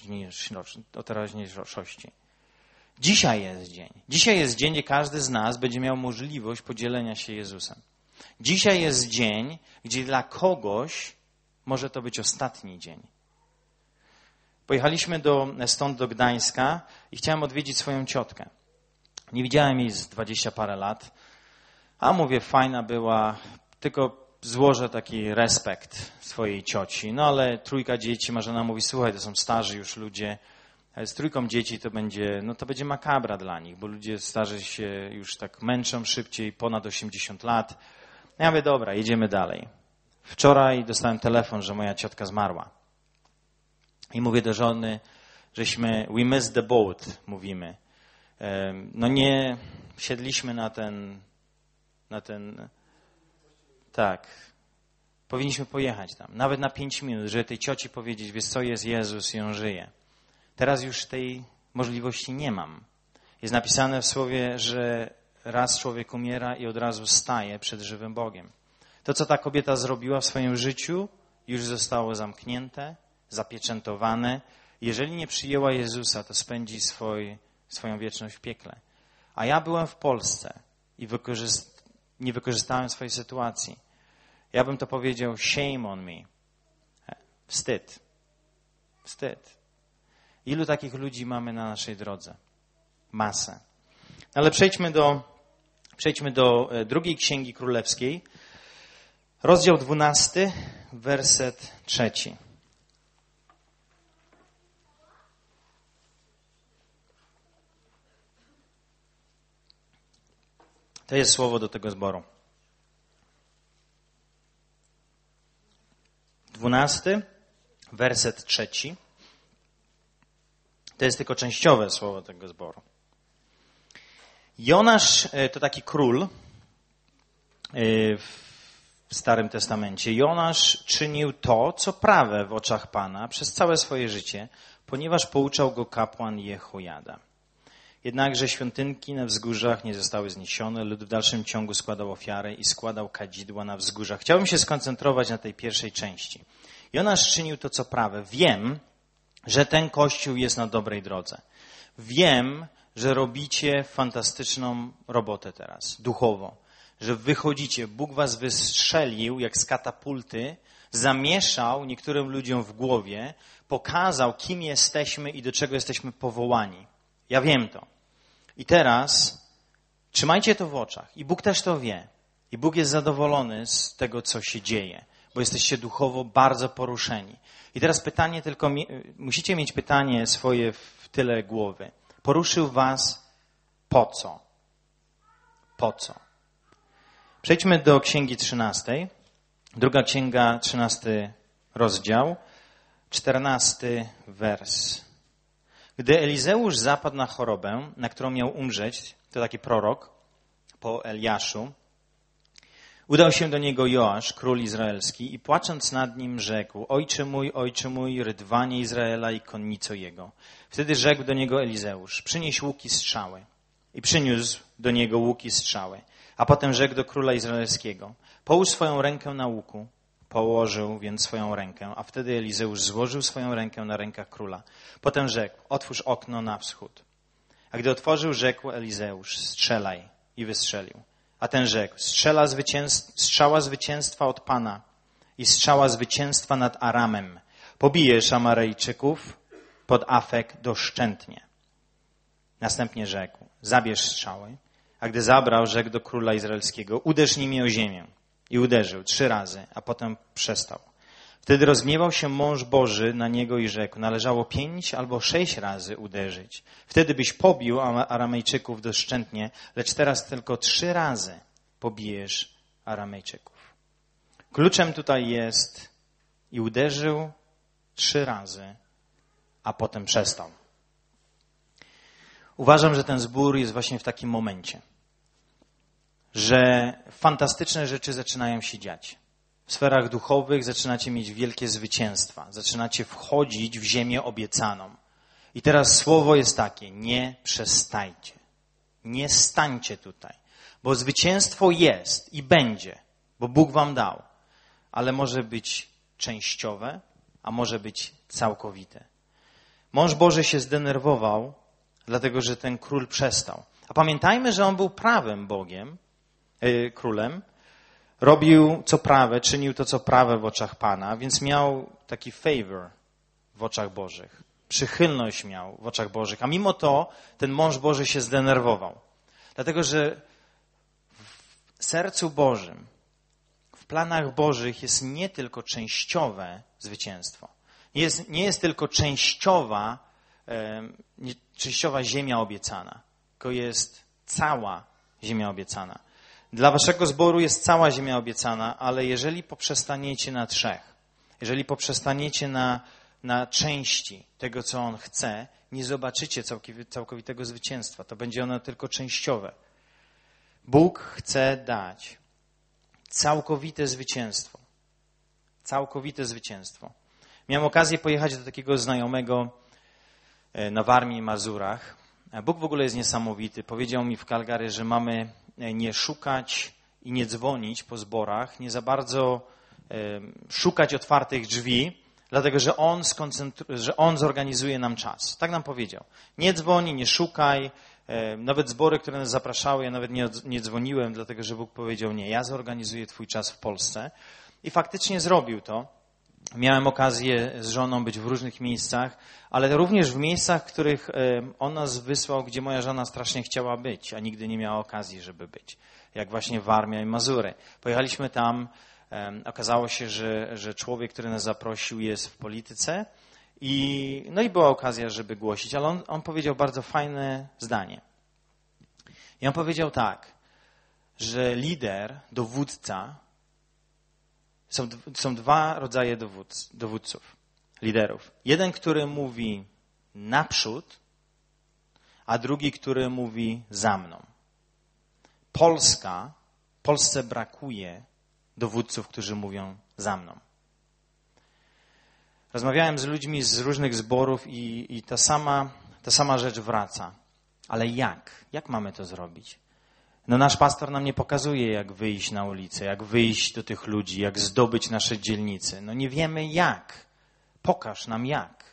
teraźniejszości. Dzisiaj jest dzień. Dzisiaj jest dzień, gdzie każdy z nas będzie miał możliwość podzielenia się Jezusem. Dzisiaj jest dzień, gdzie dla kogoś może to być ostatni dzień. Pojechaliśmy do, stąd do Gdańska i chciałem odwiedzić swoją ciotkę. Nie widziałem jej z dwadzieścia parę lat, a mówię, fajna była, tylko złożę taki respekt swojej cioci. No ale trójka dzieci, Marzena mówi, słuchaj, to są starzy już ludzie, z trójką dzieci to będzie, no to będzie makabra dla nich, bo ludzie starzy się już tak męczą szybciej, ponad osiemdziesiąt lat. Ja mówię, dobra, jedziemy dalej. Wczoraj dostałem telefon, że moja ciotka zmarła. I mówię do żony, żeśmy, we missed the boat, mówimy. No nie siedliśmy na ten, na ten, tak. Powinniśmy pojechać tam, nawet na pięć minut, żeby tej cioci powiedzieć, wiesz co, jest Jezus i On żyje. Teraz już tej możliwości nie mam. Jest napisane w słowie, że raz człowiek umiera i od razu staje przed żywym Bogiem. To, co ta kobieta zrobiła w swoim życiu, już zostało zamknięte, zapieczętowane. Jeżeli nie przyjęła Jezusa, to spędzi swój, swoją wieczność w piekle. A ja byłem w Polsce i wykorzyst- nie wykorzystałem swojej sytuacji. Ja bym to powiedział, shame on me. Wstyd. Wstyd. Ilu takich ludzi mamy na naszej drodze? Masę. Ale przejdźmy do, przejdźmy do drugiej Księgi Królewskiej. Rozdział dwunasty, werset trzeci. To jest słowo do tego zboru. Dwunasty, werset trzeci. To jest tylko częściowe słowo tego zboru. Jonasz to taki król, w Starym Testamencie. Jonasz czynił to, co prawe w oczach Pana przez całe swoje życie, ponieważ pouczał go kapłan Jehojada. Jednakże świątynki na wzgórzach nie zostały zniesione, lud w dalszym ciągu składał ofiary i składał kadzidła na wzgórzach. Chciałbym się skoncentrować na tej pierwszej części. Jonasz czynił to, co prawe. Wiem, że ten Kościół jest na dobrej drodze. Wiem, że robicie fantastyczną robotę teraz, duchowo. Że wychodzicie, Bóg was wystrzelił jak z katapulty, zamieszał niektórym ludziom w głowie, pokazał, kim jesteśmy i do czego jesteśmy powołani. Ja wiem to. I teraz trzymajcie to w oczach. I Bóg też to wie. I Bóg jest zadowolony z tego, co się dzieje, bo jesteście duchowo bardzo poruszeni. I teraz pytanie tylko, musicie mieć pytanie swoje w tyle głowy. Poruszył was po co? Po co? Przejdźmy do Księgi trzynastej. Druga Księga, trzynasty rozdział, czternasty wers. Gdy Elizeusz zapadł na chorobę, na którą miał umrzeć, to taki prorok po Eliaszu, udał się do niego Joasz, król izraelski, i płacząc nad nim rzekł: Ojcze mój, ojcze mój, rydwanie Izraela i konnico jego. Wtedy rzekł do niego Elizeusz: Przynieś łuki strzały. I przyniósł do niego łuki strzały. A potem rzekł do króla izraelskiego: Połóż swoją rękę na łuku. Położył więc swoją rękę, a wtedy Elizeusz złożył swoją rękę na rękach króla. Potem rzekł: Otwórz okno na wschód. A gdy otworzył, rzekł Elizeusz: Strzelaj. I wystrzelił. A ten rzekł: Strzela zwycięstw, strzała zwycięstwa od Pana i strzała zwycięstwa nad Aramem. Pobijesz Amarejczyków pod Afek doszczętnie. Następnie rzekł: Zabierz strzały. A gdy zabrał, rzekł do króla izraelskiego: Uderz nimi o ziemię. I uderzył trzy razy, a potem przestał. Wtedy rozgniewał się mąż Boży na niego i rzekł: Należało pięć albo sześć razy uderzyć. Wtedy byś pobił Aramejczyków doszczętnie, lecz teraz tylko trzy razy pobijesz Aramejczyków. Kluczem tutaj jest: i uderzył trzy razy, a potem przestał. Uważam, że ten zbór jest właśnie w takim momencie, że fantastyczne rzeczy zaczynają się dziać. W sferach duchowych zaczynacie mieć wielkie zwycięstwa. Zaczynacie wchodzić w ziemię obiecaną. I teraz słowo jest takie: nie przestańcie. Nie stańcie tutaj. Bo zwycięstwo jest i będzie, bo Bóg wam dał. Ale może być częściowe, a może być całkowite. Mąż Boży się zdenerwował, dlatego że ten król przestał. A pamiętajmy, że on był prawym Bogiem, yy, królem. Robił co prawe, czynił to co prawe w oczach Pana, więc miał taki favor w oczach Bożych. Przychylność miał w oczach Bożych. A mimo to ten mąż Boży się zdenerwował. Dlatego, że w sercu Bożym, w planach Bożych jest nie tylko częściowe zwycięstwo. Nie jest, nie jest tylko częściowa, e, nie, częściowa ziemia obiecana, tylko jest cała ziemia obiecana. Dla waszego zboru jest cała ziemia obiecana, ale jeżeli poprzestaniecie na trzech, jeżeli poprzestaniecie na, na części tego, co on chce, nie zobaczycie całkowitego zwycięstwa. To będzie ono tylko częściowe. Bóg chce dać całkowite zwycięstwo. Całkowite zwycięstwo. Miałem okazję pojechać do takiego znajomego na Warmii i Mazurach. Bóg w ogóle jest niesamowity. Powiedział mi w Calgary, że mamy nie szukać i nie dzwonić po zborach, nie za bardzo szukać otwartych drzwi, dlatego że on, skoncentru- że on zorganizuje nam czas. Tak nam powiedział. Nie dzwoni, nie szukaj. Nawet zbory, które nas zapraszały, ja nawet nie, nie dzwoniłem, dlatego że Bóg powiedział: nie, ja zorganizuję twój czas w Polsce. I faktycznie zrobił to. Miałem okazję z żoną być w różnych miejscach, ale również w miejscach, w których on nas wysłał, gdzie moja żona strasznie chciała być, a nigdy nie miała okazji, żeby być. Jak właśnie Warmia i Mazury. Pojechaliśmy tam, okazało się, że, że człowiek, który nas zaprosił, jest w polityce i, no i była okazja, żeby głosić, ale on, on powiedział bardzo fajne zdanie. I on powiedział tak, że lider, dowódca, Są, są dwa rodzaje dowódc, dowódców, liderów. Jeden, który mówi naprzód, a drugi, który mówi za mną. Polska Polsce brakuje dowódców, którzy mówią za mną. Rozmawiałem z ludźmi z różnych zborów i, i ta sama, ta sama rzecz wraca. Ale jak? Jak mamy to zrobić? No nasz pastor nam nie pokazuje, jak wyjść na ulicę, jak wyjść do tych ludzi, jak zdobyć nasze dzielnice. No nie wiemy jak. Pokaż nam jak.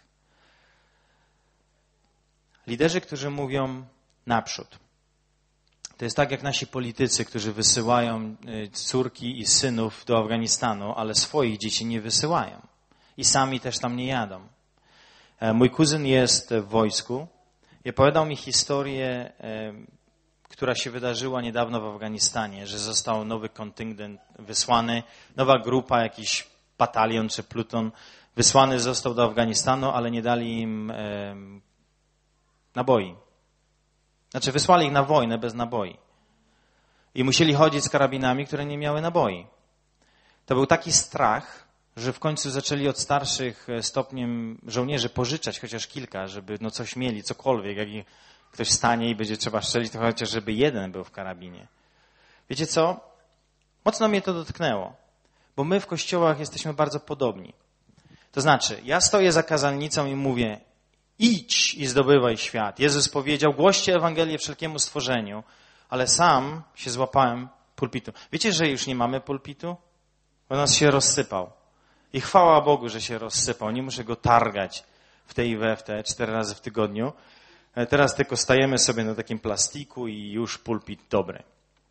Liderzy, którzy mówią naprzód. To jest tak jak nasi politycy, którzy wysyłają córki i synów do Afganistanu, ale swoich dzieci nie wysyłają. I sami też tam nie jadą. Mój kuzyn jest w wojsku i opowiadał mi historię, która się wydarzyła niedawno w Afganistanie, że został nowy kontyngent wysłany, nowa grupa, jakiś batalion czy pluton wysłany został do Afganistanu, ale nie dali im naboi. Znaczy wysłali ich na wojnę bez naboi. I musieli chodzić z karabinami, które nie miały naboi. To był taki strach, że w końcu zaczęli od starszych stopniem żołnierzy pożyczać chociaż kilka, żeby no coś mieli, cokolwiek. Jak ktoś stanie i będzie trzeba strzelić, to chociaż żeby jeden był w karabinie. Wiecie co? Mocno mnie to dotknęło, bo my w kościołach jesteśmy bardzo podobni. To znaczy, ja stoję za kazalnicą i mówię, idź i zdobywaj świat. Jezus powiedział, głoście Ewangelię wszelkiemu stworzeniu, ale sam się złapałem pulpitu. Wiecie, że już nie mamy pulpitu? Bo nas się rozsypał. I chwała Bogu, że się rozsypał. Nie muszę go targać w te i we w te cztery razy w tygodniu. Teraz tylko stajemy sobie na takim plastiku i już pulpit dobry.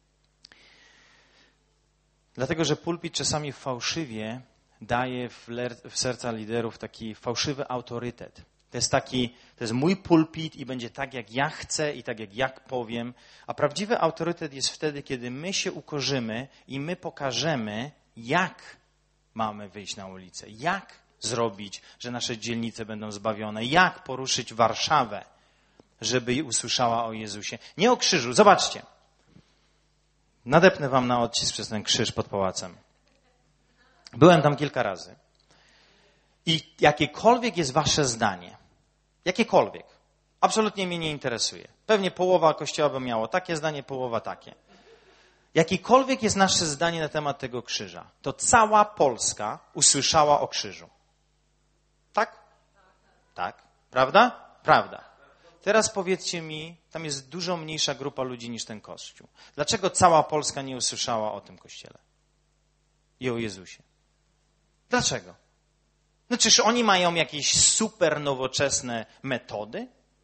Dlatego, że pulpit czasami fałszywie daje w, ler- w serca liderów taki fałszywy autorytet. To jest taki, to jest mój pulpit i będzie tak, jak ja chcę i tak, jak ja powiem. A prawdziwy autorytet jest wtedy, kiedy my się ukorzymy i my pokażemy, jak mamy wyjść na ulicę. Jak zrobić, że nasze dzielnice będą zbawione. Jak poruszyć Warszawę, żeby usłyszała o Jezusie. Nie o krzyżu. Zobaczcie. Nadepnę wam na odcisk przez ten krzyż pod pałacem. Byłem tam kilka razy. I jakiekolwiek jest wasze zdanie, jakiekolwiek, absolutnie mnie nie interesuje. Pewnie połowa kościoła by miało takie zdanie, połowa takie. Jakiekolwiek jest nasze zdanie na temat tego krzyża, to cała Polska usłyszała o krzyżu. Tak? Tak. Prawda? Prawda. Teraz powiedzcie mi, tam jest dużo mniejsza grupa ludzi niż ten Kościół. Dlaczego cała Polska nie usłyszała o tym Kościele i o Jezusie? Dlaczego? No czyż oni mają jakieś super nowoczesne metody?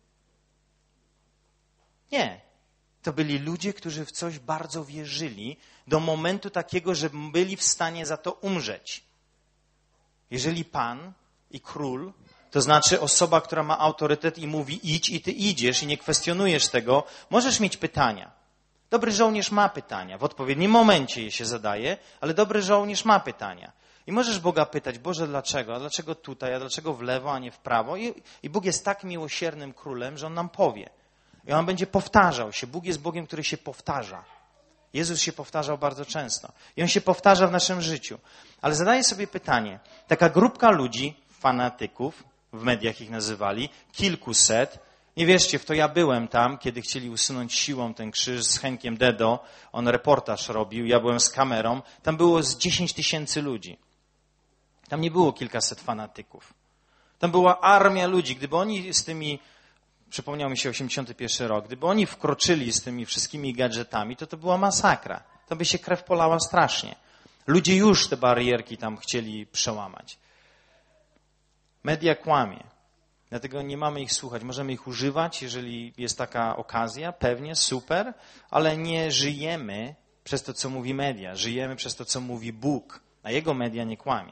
Nie. To byli ludzie, którzy w coś bardzo wierzyli do momentu takiego, że byli w stanie za to umrzeć. Jeżeli Pan i Król, to znaczy osoba, która ma autorytet i mówi idź i ty idziesz i nie kwestionujesz tego, możesz mieć pytania. Dobry żołnierz ma pytania. W odpowiednim momencie je się zadaje, ale dobry żołnierz ma pytania. I możesz Boga pytać, Boże, dlaczego? A dlaczego tutaj? A dlaczego w lewo, a nie w prawo? I, i Bóg jest tak miłosiernym królem, że On nam powie. I On będzie powtarzał się. Bóg jest Bogiem, który się powtarza. Jezus się powtarzał bardzo często. I On się powtarza w naszym życiu. Ale zadaję sobie pytanie. Taka grupka ludzi, fanatyków, w mediach ich nazywali, kilkuset. Nie wierzcie w to, ja byłem tam, kiedy chcieli usunąć siłą ten krzyż z Henkiem Dedo. On reportaż robił, ja byłem z kamerą. Tam było z dziesięć tysięcy ludzi. Tam nie było kilkaset fanatyków. Tam była armia ludzi. Gdyby oni z tymi, przypomniał mi się osiemdziesiąty pierwszy rok, gdyby oni wkroczyli z tymi wszystkimi gadżetami, to to była masakra. To by się krew polała strasznie. Ludzie już te barierki tam chcieli przełamać. Media kłamie. Dlatego nie mamy ich słuchać. Możemy ich używać, jeżeli jest taka okazja, pewnie, super, ale nie żyjemy przez to, co mówi media. Żyjemy przez to, co mówi Bóg, a Jego media nie kłamie.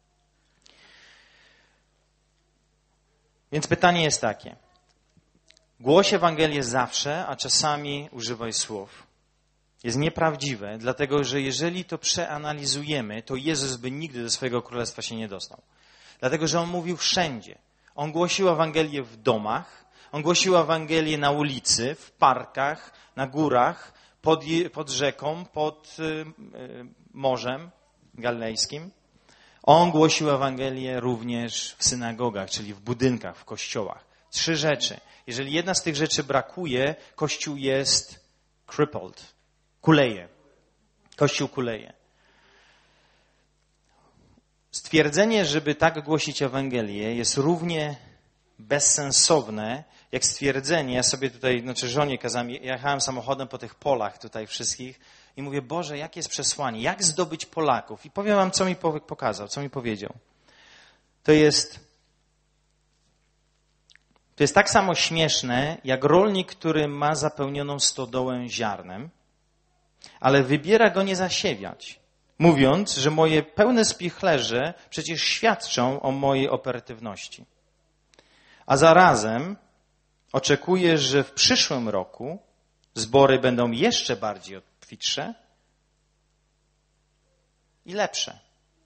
Więc pytanie jest takie. Głoś Ewangelię zawsze, a czasami używaj słów. Jest nieprawdziwe, dlatego że jeżeli to przeanalizujemy, to Jezus by nigdy do swojego królestwa się nie dostał. Dlatego, że On mówił wszędzie. On głosił Ewangelię w domach, On głosił Ewangelię na ulicy, w parkach, na górach, pod, pod rzeką, pod y, y, morzem galilejskim. On głosił Ewangelię również w synagogach, czyli w budynkach, w kościołach. Trzy rzeczy. Jeżeli jedna z tych rzeczy brakuje, Kościół jest crippled, kuleje. Kościół kuleje. Stwierdzenie, żeby tak głosić Ewangelię, jest równie bezsensowne, jak stwierdzenie, ja sobie tutaj, znaczy żonie kazałem, jechałem samochodem po tych polach tutaj wszystkich i mówię, Boże, jakie jest przesłanie, jak zdobyć Polaków? I powiem wam, co mi pokazał, co mi powiedział. To jest, to jest tak samo śmieszne, jak rolnik, który ma zapełnioną stodołę ziarnem, ale wybiera go nie zasiewiać, mówiąc, że moje pełne spichlerze przecież świadczą o mojej operatywności. A zarazem oczekuje, że w przyszłym roku zbory będą jeszcze bardziej obfitsze i lepsze.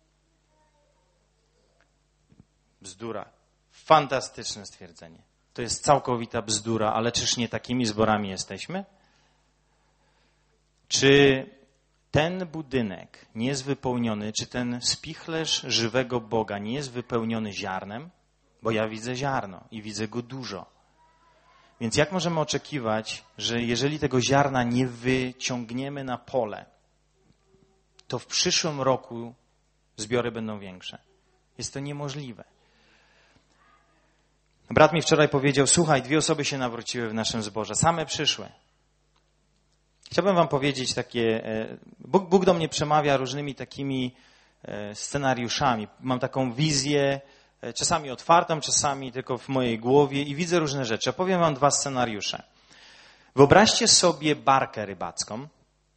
Bzdura. Fantastyczne stwierdzenie. To jest całkowita bzdura, ale czyż nie takimi zborami jesteśmy? Czy ten budynek nie jest wypełniony, czy ten spichlerz żywego Boga nie jest wypełniony ziarnem? Bo ja widzę ziarno i widzę go dużo. Więc jak możemy oczekiwać, że jeżeli tego ziarna nie wyciągniemy na pole, to w przyszłym roku zbiory będą większe? Jest to niemożliwe. Brat mi wczoraj powiedział, słuchaj, dwie osoby się nawróciły w naszym zborze, same przyszły. Chciałbym wam powiedzieć takie, Bóg, Bóg do mnie przemawia różnymi takimi scenariuszami. Mam taką wizję, czasami otwartą, czasami tylko w mojej głowie i widzę różne rzeczy. Opowiem wam dwa scenariusze. Wyobraźcie sobie barkę rybacką.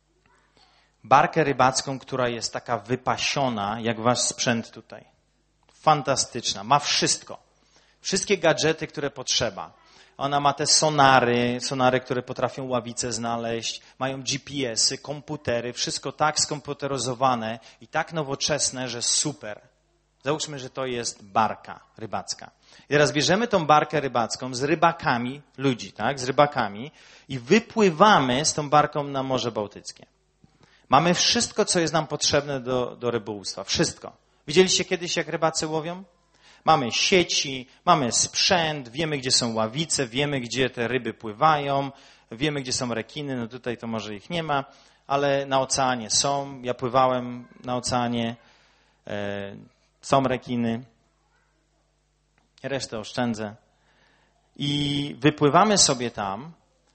Barkę rybacką, która jest taka wypasiona, jak wasz sprzęt tutaj. Fantastyczna. Ma wszystko. Wszystkie gadżety, które potrzeba. Ona ma te sonary, sonary, które potrafią ławice znaleźć, mają G P S y, komputery, wszystko tak skomputeryzowane i tak nowoczesne, że super. Załóżmy, że to jest barka rybacka. I teraz bierzemy tą barkę rybacką z rybakami, ludzi, tak, z rybakami i wypływamy z tą barką na Morze Bałtyckie. Mamy wszystko, co jest nam potrzebne do, do rybołówstwa. Wszystko. Widzieliście kiedyś, jak rybacy łowią? Mamy sieci, mamy sprzęt, wiemy, gdzie są ławice, wiemy, gdzie te ryby pływają, wiemy, gdzie są rekiny, no tutaj to może ich nie ma, ale na oceanie są. Ja pływałem na oceanie, e, są rekiny, resztę oszczędzę. I wypływamy sobie tam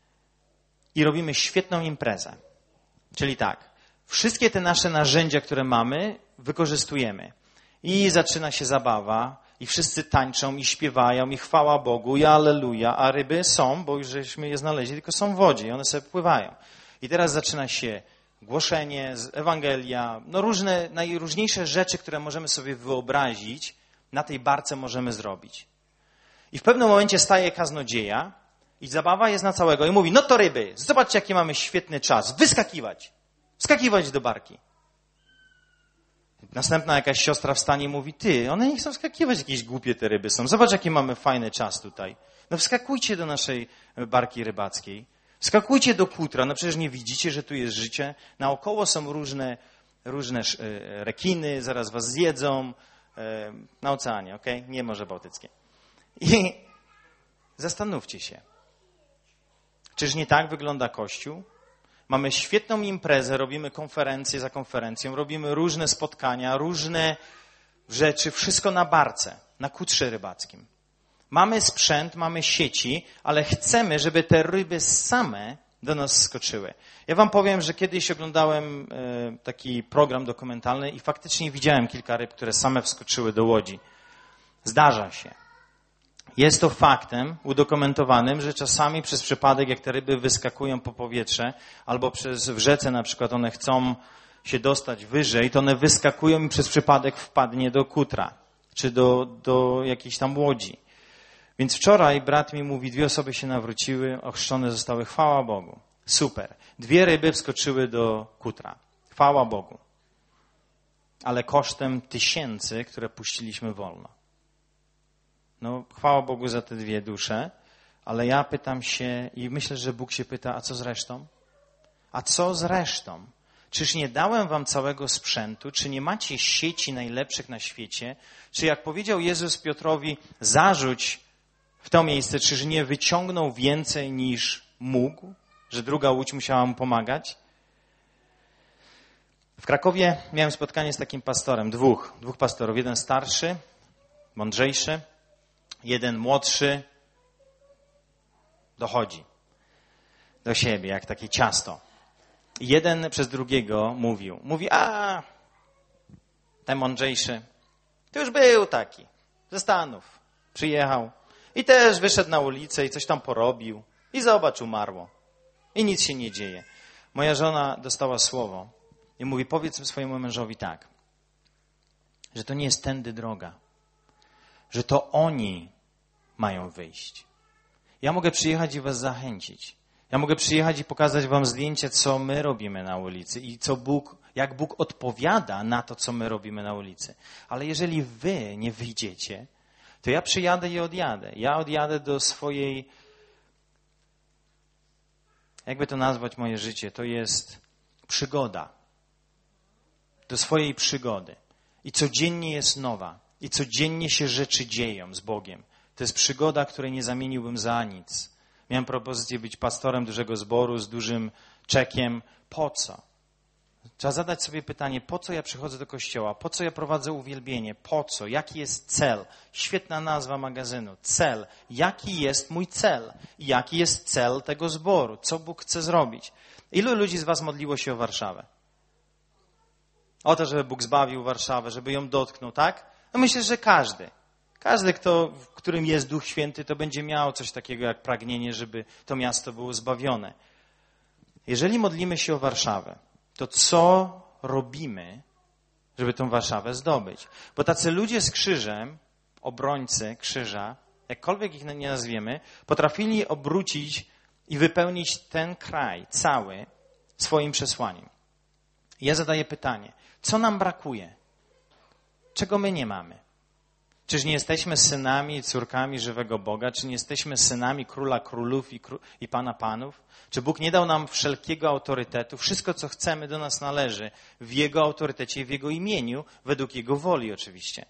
i robimy świetną imprezę. Czyli tak, wszystkie te nasze narzędzia, które mamy, wykorzystujemy. I zaczyna się zabawa, i wszyscy tańczą, i śpiewają, i chwała Bogu, i alleluja, a ryby są, bo już żeśmy je znaleźli, tylko są w wodzie i one sobie pływają. I teraz zaczyna się głoszenie, Ewangelia, no różne, najróżniejsze rzeczy, które możemy sobie wyobrazić, na tej barce możemy zrobić. I w pewnym momencie staje kaznodzieja i zabawa jest na całego i mówi, no to ryby, zobaczcie, jaki mamy świetny czas, wyskakiwać, wskakiwać do barki. Następna jakaś siostra wstanie i mówi, ty, one nie chcą wskakiwać, jakieś głupie te ryby są. Zobacz, jaki mamy fajny czas tutaj. No wskakujcie do naszej barki rybackiej. Wskakujcie do kutra. No przecież nie widzicie, że tu jest życie. Naokoło są różne, różne rekiny, zaraz was zjedzą. Na oceanie, okej? Okay? Nie Morze Bałtyckie. I zastanówcie się. Czyż nie tak wygląda Kościół? Mamy świetną imprezę, robimy konferencję za konferencją, robimy różne spotkania, różne rzeczy, wszystko na barce, na kutrze rybackim. Mamy sprzęt, mamy sieci, ale chcemy, żeby te ryby same do nas skoczyły. Ja wam powiem, że kiedyś oglądałem taki program dokumentalny i faktycznie widziałem kilka ryb, które same wskoczyły do łodzi. Zdarza się. Jest to faktem udokumentowanym, że czasami przez przypadek, jak te ryby wyskakują po powietrze, albo przez w rzece na przykład one chcą się dostać wyżej, to one wyskakują i przez przypadek wpadnie do kutra, czy do, do jakiejś tam łodzi. Więc wczoraj brat mi mówi, dwie osoby się nawróciły, ochrzczone zostały, chwała Bogu. Super. Dwie ryby wskoczyły do kutra. Chwała Bogu. Ale kosztem tysięcy, które puściliśmy wolno. No, chwała Bogu za te dwie dusze, ale ja pytam się i myślę, że Bóg się pyta, a co z resztą? A co z resztą? Czyż nie dałem wam całego sprzętu? Czy nie macie sieci najlepszych na świecie? Czy jak powiedział Jezus Piotrowi, zarzuć w to miejsce, czyż nie wyciągnął więcej niż mógł? Że druga łódź musiała mu pomagać? W Krakowie miałem spotkanie z takim pastorem, dwóch, dwóch pastorów. Jeden starszy, mądrzejszy, jeden młodszy, dochodzi do siebie, jak takie ciasto. Jeden przez drugiego mówił. Mówi, a ten mądrzejszy, to już był taki, ze Stanów. Przyjechał i też wyszedł na ulicę i coś tam porobił. I zobacz, umarło. I nic się nie dzieje. Moja żona dostała słowo i mówi, powiedz swojemu mężowi tak, że to nie jest tędy droga, że to oni mają wyjść. Ja mogę przyjechać i was zachęcić. Ja mogę przyjechać i pokazać wam zdjęcie, co my robimy na ulicy i co Bóg, jak Bóg odpowiada na to, co my robimy na ulicy. Ale jeżeli wy nie wyjdziecie, to ja przyjadę i odjadę. Ja odjadę do swojej, jakby to nazwać moje życie, to jest przygoda. Do swojej przygody. I codziennie jest nowa. I codziennie się rzeczy dzieją z Bogiem. To jest przygoda, której nie zamieniłbym za nic. Miałem propozycję być pastorem dużego zboru z dużym czekiem. Po co? Trzeba zadać sobie pytanie, po co ja przychodzę do kościoła? Po co ja prowadzę uwielbienie? Po co? Jaki jest cel? Świetna nazwa magazynu. Cel. Jaki jest mój cel? Jaki jest cel tego zboru? Co Bóg chce zrobić? Ilu ludzi z was modliło się o Warszawę? O to, żeby Bóg zbawił Warszawę, żeby ją dotknął, tak? No myślę, że każdy. Każdy, kto, w którym jest Duch Święty, to będzie miał coś takiego jak pragnienie, żeby to miasto było zbawione. Jeżeli modlimy się o Warszawę, to co robimy, żeby tą Warszawę zdobyć? Bo tacy ludzie z krzyżem, obrońcy krzyża, jakkolwiek ich nie nazwiemy, potrafili obrócić i wypełnić ten kraj cały swoim przesłaniem. Ja zadaję pytanie, co nam brakuje? Czego my nie mamy? Czyż nie jesteśmy synami i córkami żywego Boga? Czy nie jesteśmy synami Króla Królów i, kró- i Pana Panów? Czy Bóg nie dał nam wszelkiego autorytetu? Wszystko, co chcemy, do nas należy w Jego autorytecie i w Jego imieniu, według Jego woli oczywiście.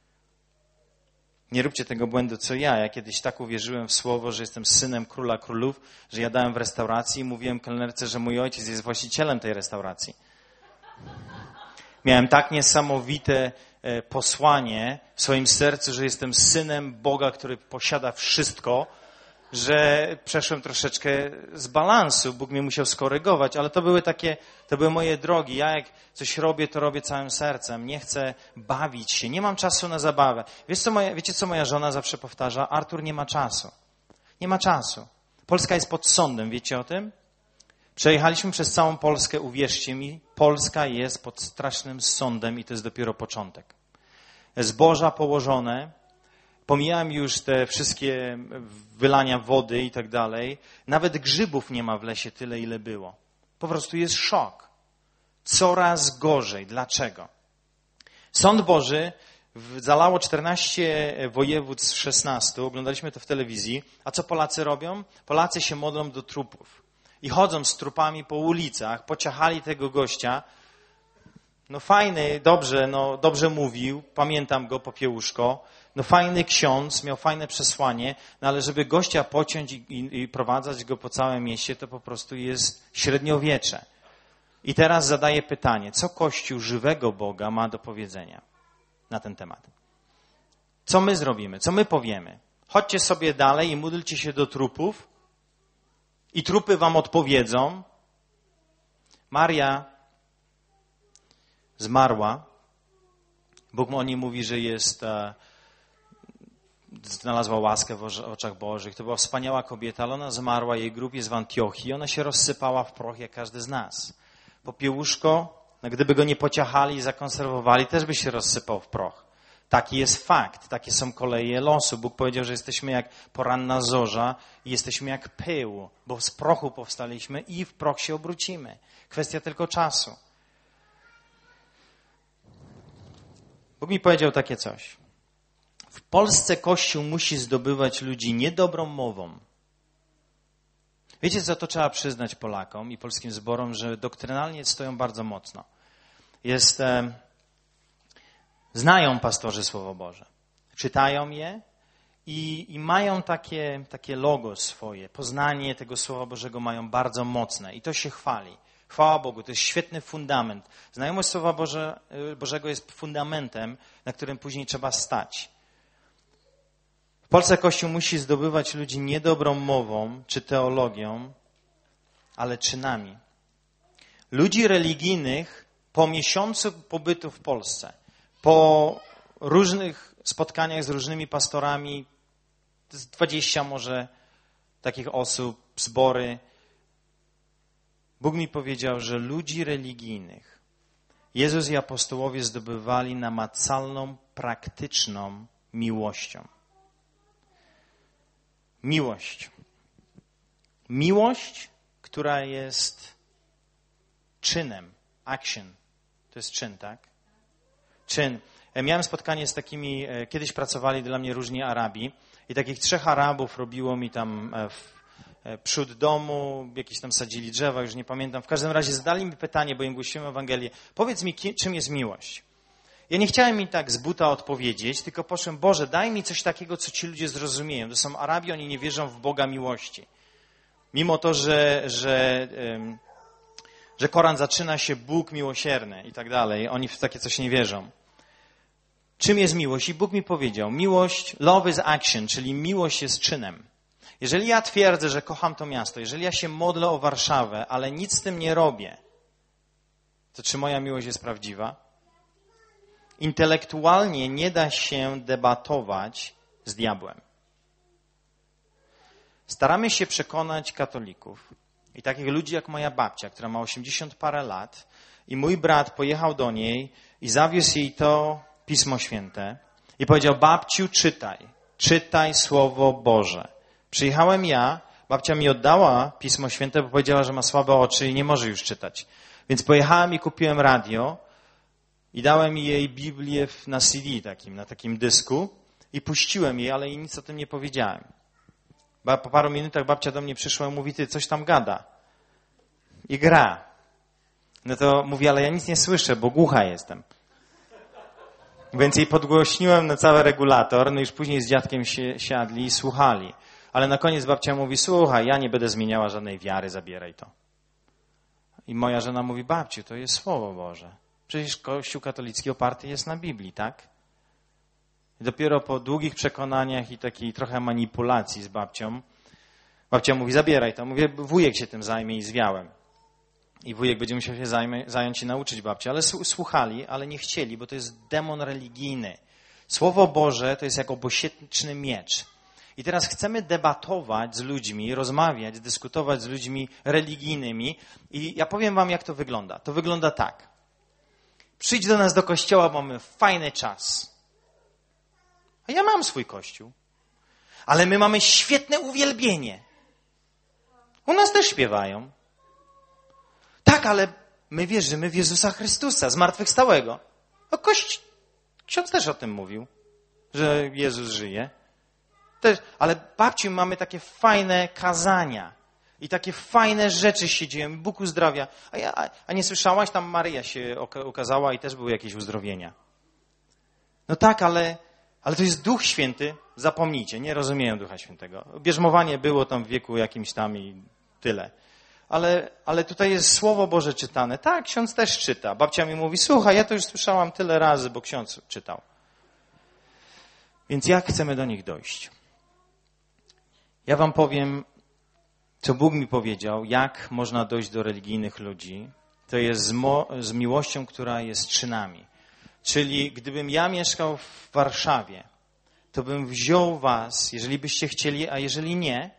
Nie róbcie tego błędu, co ja. Ja kiedyś tak uwierzyłem w słowo, że jestem synem Króla Królów, że jadałem w restauracji i mówiłem kelnerce, że mój ojciec jest właścicielem tej restauracji. Miałem tak niesamowite posłanie w swoim sercu, że jestem synem Boga, który posiada wszystko, że przeszłem troszeczkę z balansu. Bóg mnie musiał skorygować, ale to były takie, to były moje drogi. Ja jak coś robię, to robię całym sercem. Nie chcę bawić się. Nie mam czasu na zabawę. Wiesz, co moja, wiecie, co moja żona zawsze powtarza? Artur, nie ma czasu. Nie ma czasu. Polska jest pod sądem. Wiecie o tym? Przejechaliśmy przez całą Polskę, uwierzcie mi, Polska jest pod strasznym sądem i to jest dopiero początek. Zboża położone, pomijałem już te wszystkie wylania wody i tak dalej, nawet grzybów nie ma w lesie tyle, ile było. Po prostu jest szok. Coraz gorzej. Dlaczego? Sąd Boży zalało czternaście województw z szesnastu, oglądaliśmy to w telewizji, a co Polacy robią? Polacy się modlą do trupów. I chodzą z trupami po ulicach, pociachali tego gościa. No fajny, dobrze, no dobrze mówił, pamiętam go, Popiełuszko. No fajny ksiądz, miał fajne przesłanie, no ale żeby gościa pociąć i, i, i prowadzać go po całym mieście, to po prostu jest średniowiecze. I teraz zadaję pytanie, co Kościół żywego Boga ma do powiedzenia na ten temat? Co my zrobimy? Co my powiemy? Chodźcie sobie dalej i módlcie się do trupów, i trupy wam odpowiedzą. Maria zmarła. Bóg o niej mówi, że jest, e, znalazła łaskę w oczach Bożych. To była wspaniała kobieta, ale ona zmarła. Jej grób jest w Antiochii. Ona się rozsypała w proch, jak każdy z nas. Popiełuszko, no gdyby go nie pociachali i zakonserwowali, też by się rozsypał w proch. Taki jest fakt, takie są koleje losu. Bóg powiedział, że jesteśmy jak poranna zorza i jesteśmy jak pył, bo z prochu powstaliśmy i w proch się obrócimy. Kwestia tylko czasu. Bóg mi powiedział takie coś. W Polsce Kościół musi zdobywać ludzi nie dobrą mową. Wiecie co, to trzeba przyznać Polakom i polskim zborom, że doktrynalnie stoją bardzo mocno. Jest... E, Znają pastorzy Słowo Boże, czytają je i, i mają takie, takie logo swoje, poznanie tego Słowa Bożego mają bardzo mocne i to się chwali. Chwała Bogu, to jest świetny fundament. Znajomość Słowa Boże, Bożego jest fundamentem, na którym później trzeba stać. W Polsce Kościół musi zdobywać ludzi nie dobrą mową czy teologią, ale czynami. Ludzi religijnych po miesiącu pobytu w Polsce, po różnych spotkaniach z różnymi pastorami, z dwadzieścia może takich osób, zbory, Bóg mi powiedział, że ludzi religijnych Jezus i apostołowie zdobywali namacalną, praktyczną miłością. Miłość. Miłość, która jest czynem, action. To jest czyn, tak? Czyn. Miałem spotkanie z takimi, kiedyś pracowali dla mnie różni Arabi i takich trzech Arabów robiło mi tam w przód domu, jakieś tam sadzili drzewa, już nie pamiętam. W każdym razie zadali mi pytanie, bo im głosiłem Ewangelię. Powiedz mi, czym jest miłość? Ja nie chciałem mi tak z buta odpowiedzieć, tylko poszłem, Boże, daj mi coś takiego, co ci ludzie zrozumieją. To są Arabi, oni nie wierzą w Boga miłości. Mimo to, że, że, że Koran zaczyna się Bóg miłosierny i tak dalej, oni w takie coś nie wierzą. Czym jest miłość? I Bóg mi powiedział, miłość, love is action, czyli miłość jest czynem. Jeżeli ja twierdzę, że kocham to miasto, jeżeli ja się modlę o Warszawę, ale nic z tym nie robię, to czy moja miłość jest prawdziwa? Intelektualnie nie da się debatować z diabłem. Staramy się przekonać katolików i takich ludzi jak moja babcia, która ma osiemdziesiąt parę lat i mój brat pojechał do niej i zawiózł jej to Pismo Święte i powiedział, babciu, czytaj, czytaj Słowo Boże. Przyjechałem ja, babcia mi oddała Pismo Święte, bo powiedziała, że ma słabe oczy i nie może już czytać. Więc pojechałem i kupiłem radio i dałem jej Biblię na C D takim, na takim dysku i puściłem jej, ale jej nic o tym nie powiedziałem. Po paru minutach babcia do mnie przyszła i mówi, ty, coś tam gada. I gra. No to mówi, ale ja nic nie słyszę, bo głucha jestem. Więc jej podgłośniłem na cały regulator, no już później z dziadkiem się siadli i słuchali. Ale na koniec babcia mówi, słuchaj, ja nie będę zmieniała żadnej wiary, zabieraj to. I moja żona mówi, babciu, to jest Słowo Boże. Przecież Kościół katolicki oparty jest na Biblii, tak? I dopiero po długich przekonaniach i takiej trochę manipulacji z babcią, babcia mówi, zabieraj to. Mówię, wujek się tym zajmie i zwiałem. I wujek będzie musiał się zajmie, zająć i nauczyć babcię. Ale słuchali, ale nie chcieli, bo to jest demon religijny. Słowo Boże to jest jak obosieczny miecz. I teraz chcemy debatować z ludźmi, rozmawiać, dyskutować z ludźmi religijnymi. I ja powiem wam, jak to wygląda. To wygląda tak. Przyjdź do nas do kościoła, bo mamy fajny czas. A ja mam swój kościół. Ale my mamy świetne uwielbienie. U nas też śpiewają. Tak, ale my wierzymy w Jezusa Chrystusa, zmartwychwstałego. O, kość... Ksiądz też o tym mówił, że Jezus żyje. Też, ale babciu, mamy takie fajne kazania i takie fajne rzeczy się dzieją. Bóg uzdrawia. A, ja, a nie słyszałaś? Tam Maryja się ukazała i też były jakieś uzdrowienia. No tak, ale, ale to jest Duch Święty. Zapomnijcie, nie rozumieją Ducha Świętego. Bierzmowanie było tam w wieku jakimś tam i tyle. Ale, ale tutaj jest Słowo Boże czytane. Tak, ksiądz też czyta. Babcia mi mówi, słuchaj, ja to już słyszałam tyle razy, bo ksiądz czytał. Więc jak chcemy do nich dojść? Ja wam powiem, co Bóg mi powiedział, jak można dojść do religijnych ludzi. To jest z, mo- z miłością, która jest czynami. Czyli gdybym ja mieszkał w Warszawie, to bym wziął was, jeżeli byście chcieli, a jeżeli nie,